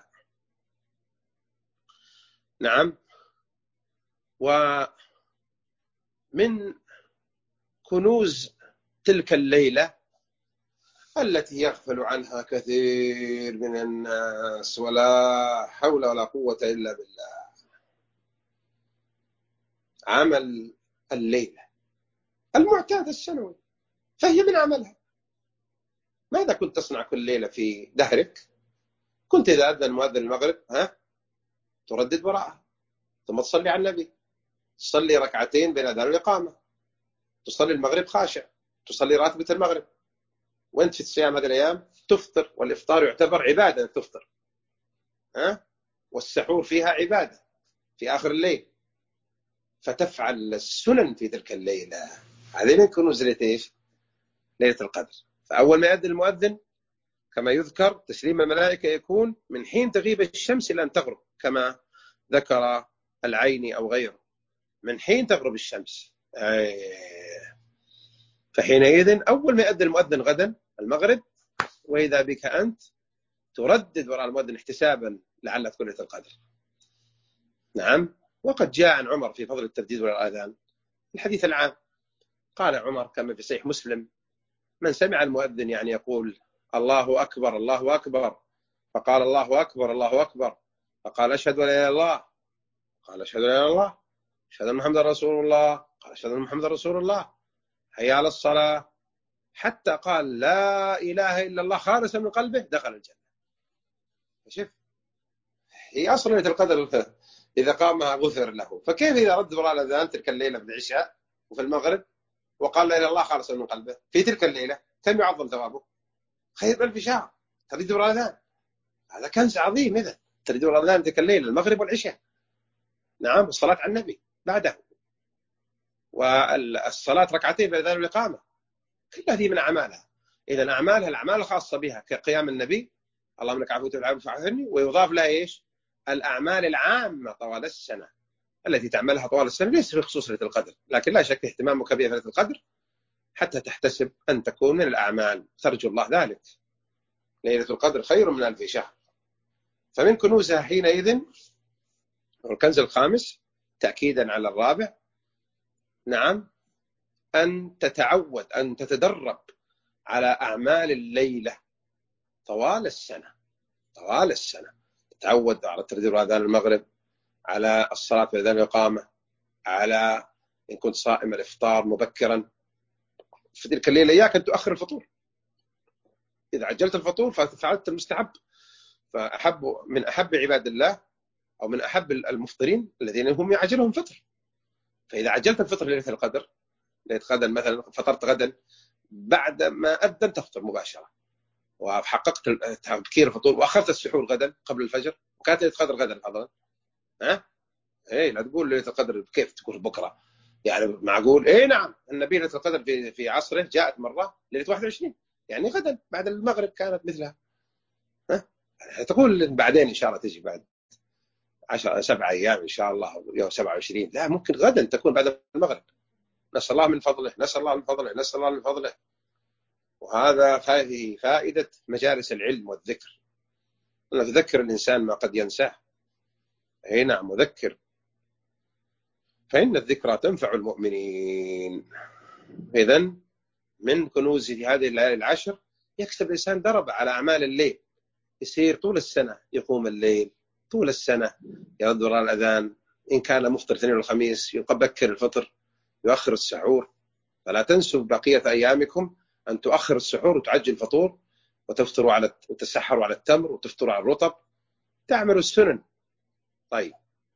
[SPEAKER 1] نعم، ومن كنوز تلك الليلة التي يغفل عنها كثير من الناس، ولا حول ولا قوة إلا بالله، عمل الليلة المعتاد السنوي، فهي من عملها. ماذا كنت تصنع كل ليلة في دهرك؟ كنت إذا أذن مؤذن المغرب تردد وراءه، ثم تصلي على النبي، تصلي ركعتين بين الأذان والإقامة، تصلي المغرب خاشع، تصلي راتبة المغرب. وأنت في الصيام هذه الأيام تفطر، والإفطار يعتبر عبادة أن تفطر، والسحور فيها عبادة في آخر الليل، فتفعل السنن في تلك الليلة. هذه من كنوز ايش؟ ليلة القدر. فأول ما يأذن المؤذن كما يذكر تسليم الملائكة يكون من حين تغيب الشمس إلى أن تغرب، كما ذكر العيني أو غيره، من حين تغرب الشمس. فحينئذ أول ما يأذن المؤذن غدا المغرب، وإذا بك أنت تردد وراء المؤذن احتسابا لعل تكون ليلة القدر. نعم، وقد جاء عن عمر في فضل الترديد وراء الآذان الحديث العام. قال عمر كما في صحيح مسلم: من سمع المؤذن يعني يقول الله أكبر الله أكبر، فقال الله أكبر الله أكبر، فقال أشهد أن لا إله إلا الله، قال أشهد أن لا إله إلا الله، أشهد أن محمدا رسول الله، قال أشهد أن محمدا رسول الله، حي على الصلاة، حتى قال لا إله إلا الله خالصا من قلبه، دخل الجنة. شوف، هي أصلا ليلة القدر إذا قامها غفر له، فكيف إذا رد وراء الأذان تلك الليلة في العشاء وفي المغرب وقال لا إله إلا الله خالصا من قلبه في تلك الليلة، كم يعظم ثوابه؟ خير بألف شهر. تريد وراء الأذان هذا كنز عظيم. إذا تريد وراء الأذان تلك الليلة المغرب والعشاء، نعم، والصلاة على النبي بعده، والصلاة ركعتين بين الأذان والإقامة، كل هذه من أعمالها. إذا أعمالها الأعمال الخاصة بها كقيام النبي، اللهم انك عفو تحب العفو فاعف عني، ويضاف لها ايش؟ الأعمال العامة طوال السنة التي تعملها طوال السنة، ليس في خصوص ليلة القدر، لكن لا شك اهتمامك بها في ليلة القدر حتى تحتسب أن تكون من الأعمال، ترجو الله ذلك. ليلة القدر خير من 1000 شهر. فمن كنوزها حينئذ والكنز الخامس تأكيدا على الرابع، نعم، أن تتعود، أن تتدرب على أعمال الليلة طوال السنة. طوال السنة تتعود على ترديد أذان المغرب، على الصلاة بأذان الإقامة، على إن كنت صائم الإفطار مبكرا في تلك الليلة. إياك أن تؤخر الفطور. إذا عجلت الفطور ففعلت المستحب. من أحب عباد الله أو من أحب المفطرين الذين هم يعجلهم فطر. فإذا عجلت الفطر ليلة القدر، ليلة غدا مثلا، فطرت غدا، بعد ما أذن تفطر مباشرة، وحققت تبكير الفطور، وأخذت السحور غدا قبل الفجر، وكانت ليلة القدر غدا فضلا. إيه، لا تقول ليلة القدر كيف تقول بكرة، يعني معقول؟ إيه نعم، النبي ليلة القدر في عصره جاءت مرة ليلة 21، يعني غدا بعد المغرب كانت مثلها. تقول بعدين إن شاء الله تجي بعد 7 أيام إن شاء الله، يوم 27. لا، ممكن غدا تكون بعد المغرب. نسأل الله من فضله، نسأل الله من فضله، نسأل الله من فضله. وهذا فائدة مجالس العلم والذكر، أن تذكر الإنسان ما قد ينساه. أي نعم، مذكر، فإن الذكرى تنفع المؤمنين. إذن من كنوز هذه الليالي العشر يكسب الإنسان درب على أعمال الليل، يصير طول السنة يقوم الليل، طول السنة يرد وراء الأذان. إن كان مفطر الاثنين والخميس يبكر الفطر، يؤخر السحور. فلا تنسوا بقية أيامكم أن تؤخر السحور وتعجل الفطور، وتسحروا على التمر، وتفطروا على الرطب، تعملوا السنن. طيب،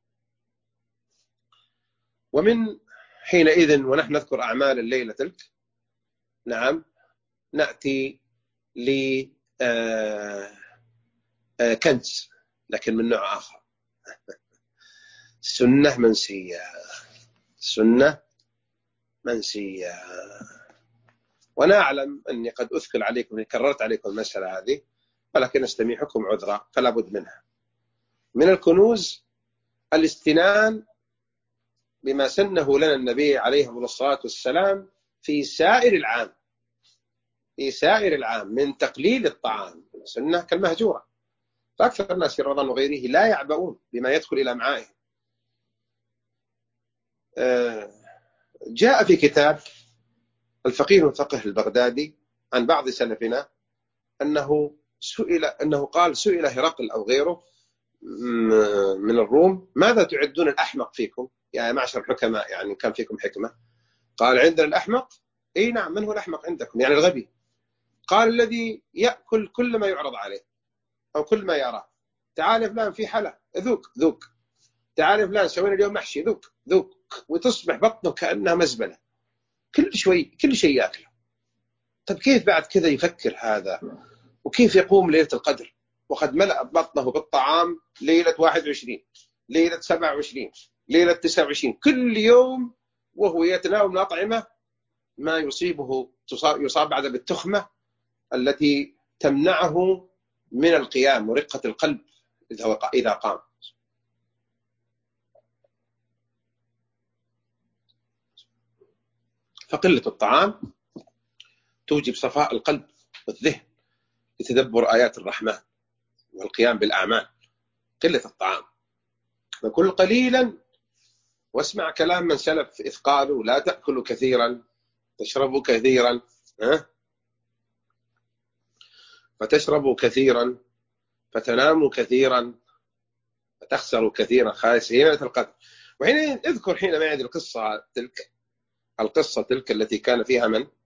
[SPEAKER 1] ومن حينئذ ونحن نذكر أعمال الليلة تلك، نعم، نأتي لكنز لكن من نوع آخر. سنة منسية. سنة منسية. وأنا أعلم أني قد أثقل عليكم، أني كررت عليكم المسألة هذه، ولكن أستميحكم عذرا فلا بد منها. من الكنوز الاستنان بما سنه لنا النبي عليه الصلاة والسلام في سائر العام. في سائر العام من تقليل الطعام، سنة كالمهجورة. فأكثر الناس في رمضان وغيره لا يعبؤون بما يدخل إلى أمعائهم. جاء في كتاب الفقيه الفقه البغدادي عن بعض سلفنا أنه قال سئل هرقل أو غيره من الروم: ماذا تعدون الأحمق فيكم يا معشر الحكماء؟ يعني كان فيكم حكمة. قال: عندنا الأحمق. إيه نعم، من هو الأحمق عندكم؟ يعني الغبي. قال: الذي يأكل كل ما يعرض عليه أو كل ما يراه. تعال يا فلان في حلا، ذوق ذوق. تعال يا فلان سوينا اليوم محشي، ذوق ذوق. وتصبح بطنه كأنها مزبلة، كل شيء يأكله. طب كيف بعد كذا يفكر هذا؟ وكيف يقوم ليلة القدر وقد ملأ بطنه بالطعام ليلة 21، ليلة 27، ليلة 29، كل يوم وهو يتناول من أطعمة ما يصاب بعد بالتخمة التي تمنعه من القيام ورقة القلب إذا قام. فقلة الطعام توجب صفاء القلب والذهن لتدبر آيات الرحمن والقيام بالأعمال. قلة الطعام، فكل قليلا. واسمع كلام من سلف إذ قالوا: لا تأكلوا كثيرا تشربوا كثيرا، فتشربوا كثيرا فتناموا كثيرا فتخسروا كثيرا خاسرين ليلة القدر. وحين اذكر حينما يعد القصة تلك التي كان فيها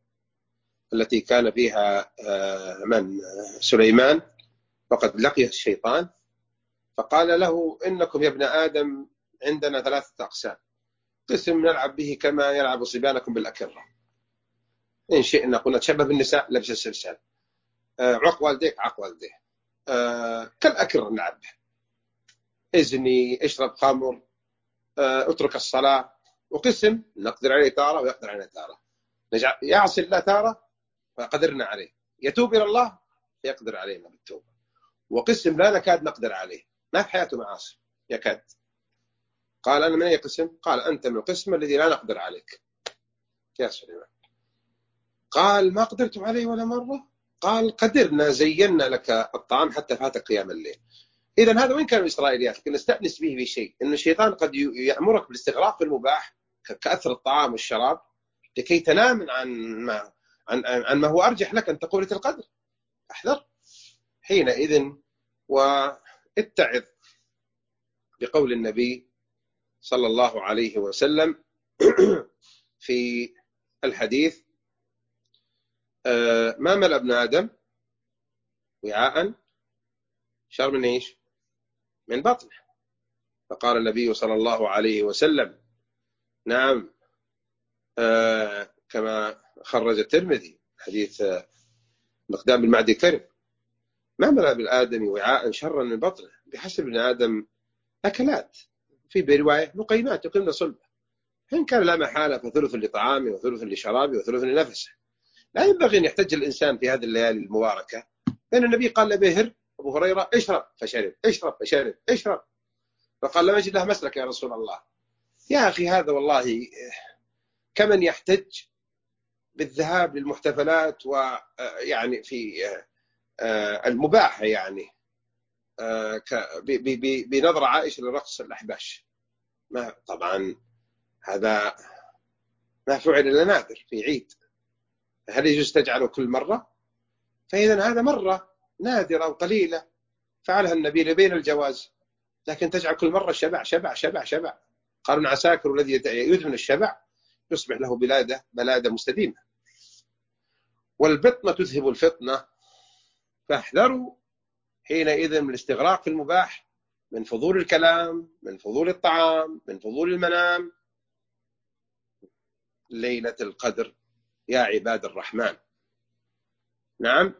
[SPEAKER 1] من سليمان، فقد لقي الشيطان فقال له: إنكم يا ابن آدم عندنا 3 أقسام، قسم نلعب به كما يلعب صبيانكم بالأكرة، إن شئنا قلنا تشبه بالنساء لبس السلسال، عق والديك عق والديه، كالأكرة نلعب به، ازني، اشرب خمر، اترك الصلاة. وقسم نقدر عليه تارة ويقدر علينا تارة، يعصي الله تارة فقدرنا عليه، يتوب إلى الله فيقدر علينا بالتوبة. وقسم لا نكاد نقدر عليه، ما في حياته معاصي يكاد. قال: أنا من أي قسم؟ قال: أنت من القسم الذي لا نقدر عليك. يا سليمان. قال: ما قدرتم عليه ولا مرة؟ قال: قدرنا، زينا لك الطعام حتى فات قيام الليل. إذا هذا وين كان من إسرائيليات، لكن نستأنس به بشيء، أن الشيطان قد يأمرك بالاستغراق في المباح كأثر الطعام والشراب لكي تنام عن ما هو أرجح لك أن تقول ليلة القدر. احذر حينئذ واتعظ بقول النبي صلى الله عليه وسلم في الحديث: ما ملأ ابن آدم وعاء شر من إيش؟ من بطنه. فقال النبي صلى الله عليه وسلم: نعم، كما خرج الترمذي حديث مقدام بن معدي كرب: ما ملأ ابن آدم وعاء شرا من بطنه. بحسب ابن آدم أكلات، في برواية مقيمات يقيمن صلبه، فإن كان لا محالة فثلث لطعامه وثلث لشرابه وثلث لنفسه. لا ينبغي أن يحتج الإنسان في هذه الليالي المباركة، لأن النبي قال لبهر أبو هريرة: اشرب فشرب، اشرب فشرب، اشرب. فقال: لم أجد له مسلك يا رسول الله. يا أخي هذا والله كمن يحتج بالذهاب للمحتفلات ويعني في المباحة، يعني بنظر عائشة لرقص الأحباش. ما طبعا هذا ما فعل إلا نادر في عيد، هل يجوز تجعله كل مرة؟ فإذا هذا مرة نادرة وقليلة فعلها النبي لبين الجواز، لكن تجعل كل مرة شبع شبع شبع شبع. قال ابن عساكر: الذي يدمن الشبع يصبح له بلادة مستديمة، والبطنة تذهب الفطنة. فاحذروا حينئذ من الاستغراق في المباح، من فضول الكلام، من فضول الطعام، من فضول المنام. ليلة القدر يا عباد الرحمن. نعم،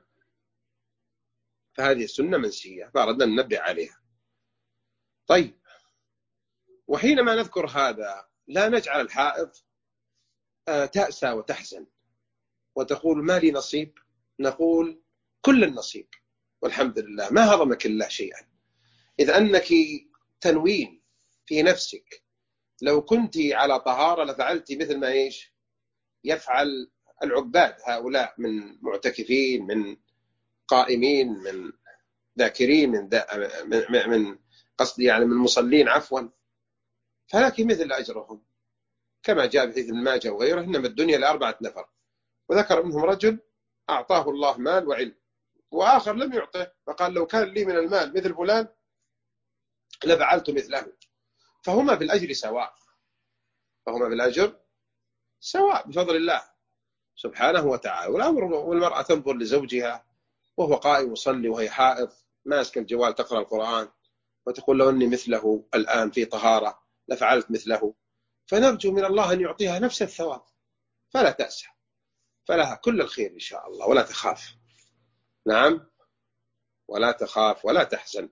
[SPEAKER 1] فهذه السنة منسية فأردنا أن ننبه عليها. طيب، وحينما نذكر هذا لا نجعل الحائض تأسى وتحزن وتقول: ما لي نصيب. نقول: كل النصيب والحمد لله، ما هضمك الله شيئا. إذ أنك تنوين في نفسك لو كنت على طهارة لفعلت مثل ما يفعل العباد هؤلاء من معتكفين، من قائمين، من ذاكرين، من قصدي يعني من مصلين عفوا، فلك مثل أجرهم، كما جاء في حديث ابن ماجه وغيره: إنما الدنيا ل4 نفر، وذكر منهم رجل أعطاه الله مال وعلم، وآخر لم يعطه فقال: لو كان لي من المال مثل فلان لفعلت مثله. فهما في الأجر سواء، فهما في الأجر سواء بفضل الله سبحانه وتعالى. والأمر والمرأة تنظر لزوجها وهو قائم يصلي وهي حائض ماسك الجوال تقرأ القرآن، وتقول: لو أني مثله الآن في طهارة لفعلت مثله. فنرجو من الله أن يعطيها نفس الثواب، فلا تأسى، فلها كل الخير إن شاء الله، ولا تخاف. نعم، ولا تخاف ولا تحزن.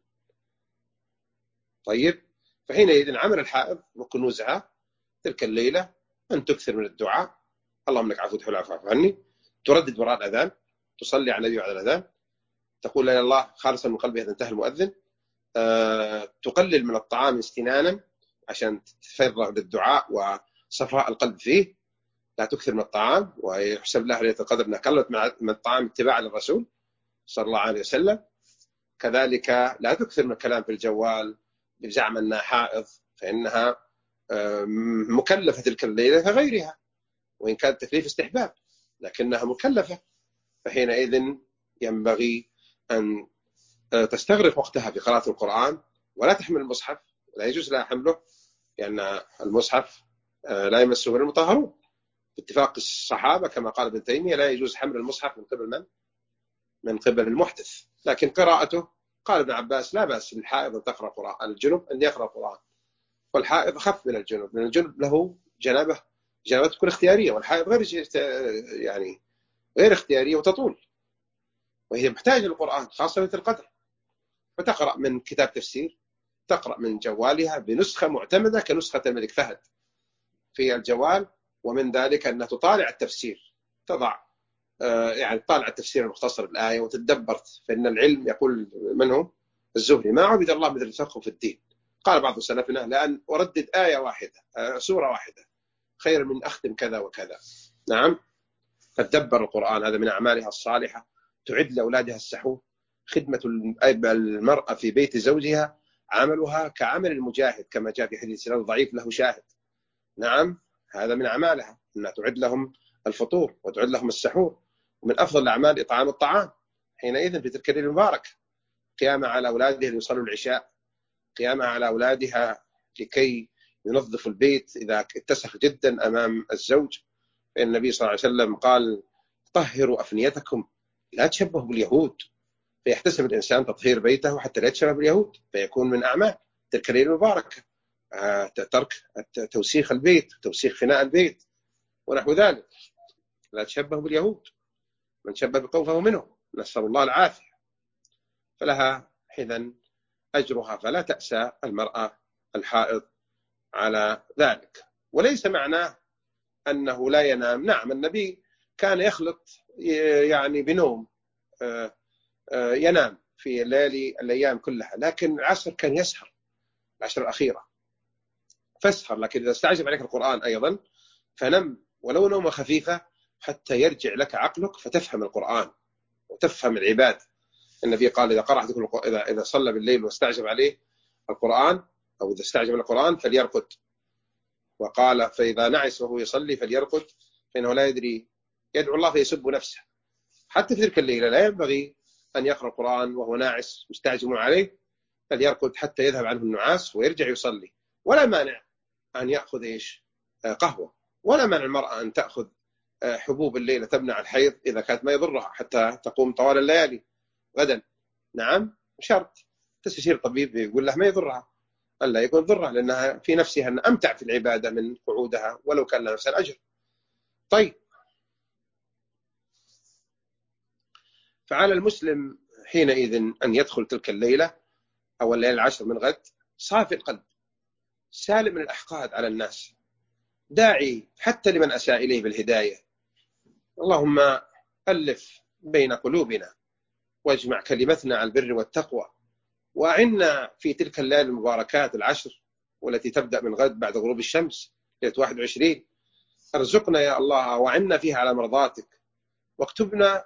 [SPEAKER 1] طيب، فحينئذ عمل الحائض وكنوزها تلك الليلة أن تكثر من الدعاء: اللهم انك عفو تحب العفو فاعف عني. تردد وراء الأذان، تصلي على النبي بعد الأذان، تقول: لا إله إلا الله خالصا من قلبي إذا انتهى المؤذن. تقلل من الطعام استنانا عشان تفرغ للدعاء وصفاء القلب فيه. لا تكثر من الطعام، ويحسب لها ليلة القدر أنها قلت من الطعام اتباعا للرسول صلى الله عليه وسلم. كذلك لا تكثر من الكلام في الجوال بزعم أنها حائض، فإنها مكلفة تلك الليلة كغيرها، وإن كان التكليف استحباب لكنها مكلفة. فحينئذ ينبغي أن تستغرق وقتها في قراءة القرآن، ولا تحمل المصحف، لا يجوز لها حمله، لأن المصحف لا يمسه إلا المطهرون باتفاق الصحابة، كما قال ابن تيمية: لا يجوز حمل المصحف من قبل من؟ من قبل المحدث. لكن قراءته، قال ابن عباس: لا بأس للحائض أن تقرأ قرآن، الجنب أن يقرأ قرآن، والحائض أخف من الجنب، لأن الجنب له جنابة تكون اختيارية، والحائض يعني غير اختيارية وتطول، وهي محتاجة للقرآن خاصة ليلة القدر. فتقرأ من كتاب تفسير، تقرأ من جوالها بنسخة معتمدة كنسخة الملك فهد في الجوال، ومن ذلك أنها تطالع التفسير، تضع يعني تطالع التفسير المختصر الآية وتتدبر. فإن العلم، يقول منه الزهري: ما عبد الله مثل الفقه في الدين. قال بعض سلفنا: لأن أردد آية واحدة سورة واحدة خير من أختم كذا وكذا. نعم، فتدبر القرآن، هذا من أعمالها الصالحة. تعد لأولادها السحور، خدمة المرأة في بيت زوجها عملها كعمل المجاهد، كما جاء في حديث سنن ضعيف له شاهد. نعم، هذا من أعمالها أنها تعد لهم الفطور وتعد لهم السحور، ومن أفضل الأعمال إطعام الطعام حينئذ في تلك الليلة المباركة. قيامها على أولادها ليصلوا العشاء، قيامها على أولادها لكي ينظفوا البيت إذا اتسخ جدا أمام الزوج. فإن النبي صلى الله عليه وسلم قال: طهروا أفنيتكم، لا تشبهوا باليهود. فيحتسب الإنسان تطهير بيته حتى لا يتشبه باليهود، فيكون من أعمال تلك الليلة المباركة ترك توسيخ البيت، توسيخ فناء البيت ونحو ذلك. لا تشبهوا باليهود، من شبه بقوم فهو منه، نسأل الله العافية. فلها حينئذ أجرها، فلا تأسى المرأة الحائض على ذلك. وليس معناه أنه لا ينام، نعم النبي كان يخلط يعني بنوم، ينام في الأيام كلها، لكن العصر كان يسهر، العشر الأخيرة فاسهر. لكن إذا استعجب عليك القرآن أيضا فنم ولو نومة خفيفة حتى يرجع لك عقلك فتفهم القرآن وتفهم العباد. النبي قال: إذا قرأ إذا صلى بالليل واستعجب عليه القرآن، أو إذا استعجب القرآن فليرقد. وقال: فإذا نعس وهو يصلي فليرقد، فإنه لا يدري، يدعو الله فيسب نفسه. حتى في تلك الليلة لا ينبغي أن يقرأ القرآن وهو ناعس مستعجب عليه، فليرقد حتى يذهب عنه النعاس ويرجع يصلي. ولا مانع أن يأخذ قهوة، ولا مانع المرأة أن تأخذ حبوب الليلة تمنع الحيض إذا كانت ما يضرها حتى تقوم طوال الليالي غدا. نعم، شرط تستشير طبيب يقول له ما يضرها، ألا يكون ضرها، لأنها في نفسها أن أمتع في العبادة من قعودها ولو كان لها نفس الأجر. طيب، فعلى المسلم حينئذ أن يدخل تلك الليلة أو الليلة العشر من غد صافي القلب، سالم من الأحقاد على الناس، داعي حتى لمن أساء إليه بالهداية. اللهم ألف بين قلوبنا واجمع كلمتنا على البر والتقوى، وأعنا في تلك الليالي المباركات العشر والتي تبدأ من غد بعد غروب الشمس ليلة 21. ارزقنا يا الله وأعنا فيها على مرضاتك، واكتبنا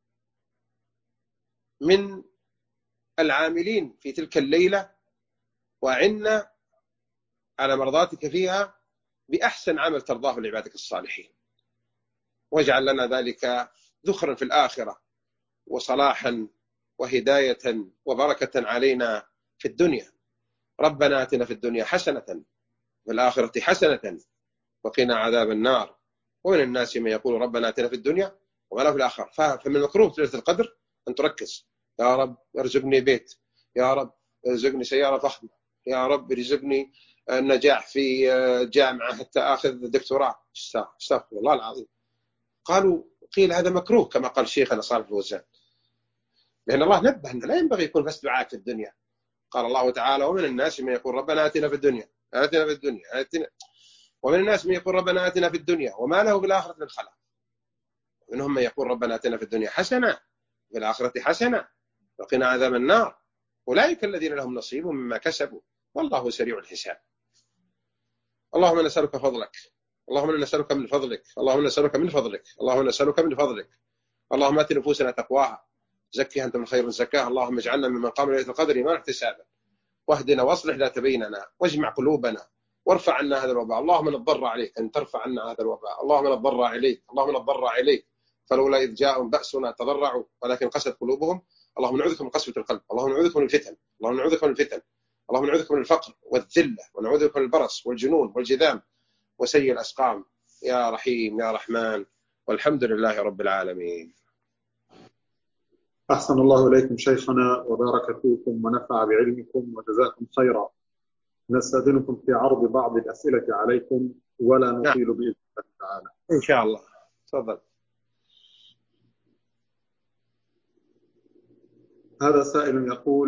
[SPEAKER 1] من العاملين في تلك الليلة، وأعنا على مرضاتك فيها بأحسن عمل ترضاه لعبادك الصالحين، واجعل لنا ذلك ذخرا في الآخرة وصلاحا وهداية وبركة علينا في الدنيا. ربنا آتنا في الدنيا حسنة وفي الآخرة حسنة وقنا عذاب النار. ومن الناس من يقول ربنا آتنا في الدنيا وما له في الآخرة. فمن المكروه ليلة القدر أن تركز: يا رب ارزقني بيت، يا رب ارزقني سيارة فخمة، يا رب ارزقني النجاح في جامعة حتى آخذ دكتوراه. استغفر الله العظيم. قيل هذا مكروه كما قال شيخنا صالح الفوزان، لأن الله نبه أنه لا ينبغي يكون بس دعاء في الدنيا. قال الله تعالى: ومن الناس من يقول ربنا آتنا في الدنيا، آتنا في الدنيا، آتنا. ومن الناس من يقول ربنا آتنا في الدنيا وما له بالآخرة من خلاق. ومنهم من يقول ربنا آتنا في الدنيا حسنة وفي الآخرة حسنة وقنا عذاب النار. أولئك الذين لهم نصيب مما كسبوا والله سريع الحساب. اللهم نسألك فضلك، اللهم نسألك من فضلك، اللهم نسألك من فضلك، اللهم نسألك من فضلك. اللهم آت نفوسنا تقواها، زكها أنت من خير من زكاها. اللهم اجعلنا ممن قام ليلة القدر إيمانا واحتسابا، واهدنا واصلح ذات بيننا واجمع قلوبنا وارفع عنا هذا الوباء. اللهم نتضرع عليك أن ترفع عنا هذا الوباء، اللهم نتضرع إليك، اللهم نتضرع إليك. فلولا إذ جاءهم بأسنا تضرعوا ولكن قست قلوبهم. اللهم نعوذك من قسوة القلب، اللهم نعوذك من الفتن، اللهم نعوذك من الفتن، اللهم نعوذك من الفقر والذلة، ونعوذك من البرص والجنون والجذام وسيء الأسقام، يا رحيم يا رحمن. والحمد لله رب العالمين.
[SPEAKER 2] أحسن الله إليكم شيخنا وبارك فيكم ونفع بعلمكم وجزاكم خيرا. نستأذنكم في عرض بعض الأسئلة عليكم ولا نطيل بإذن الله تعالى.
[SPEAKER 1] إن شاء الله، تفضل.
[SPEAKER 2] هذا سائل يقول: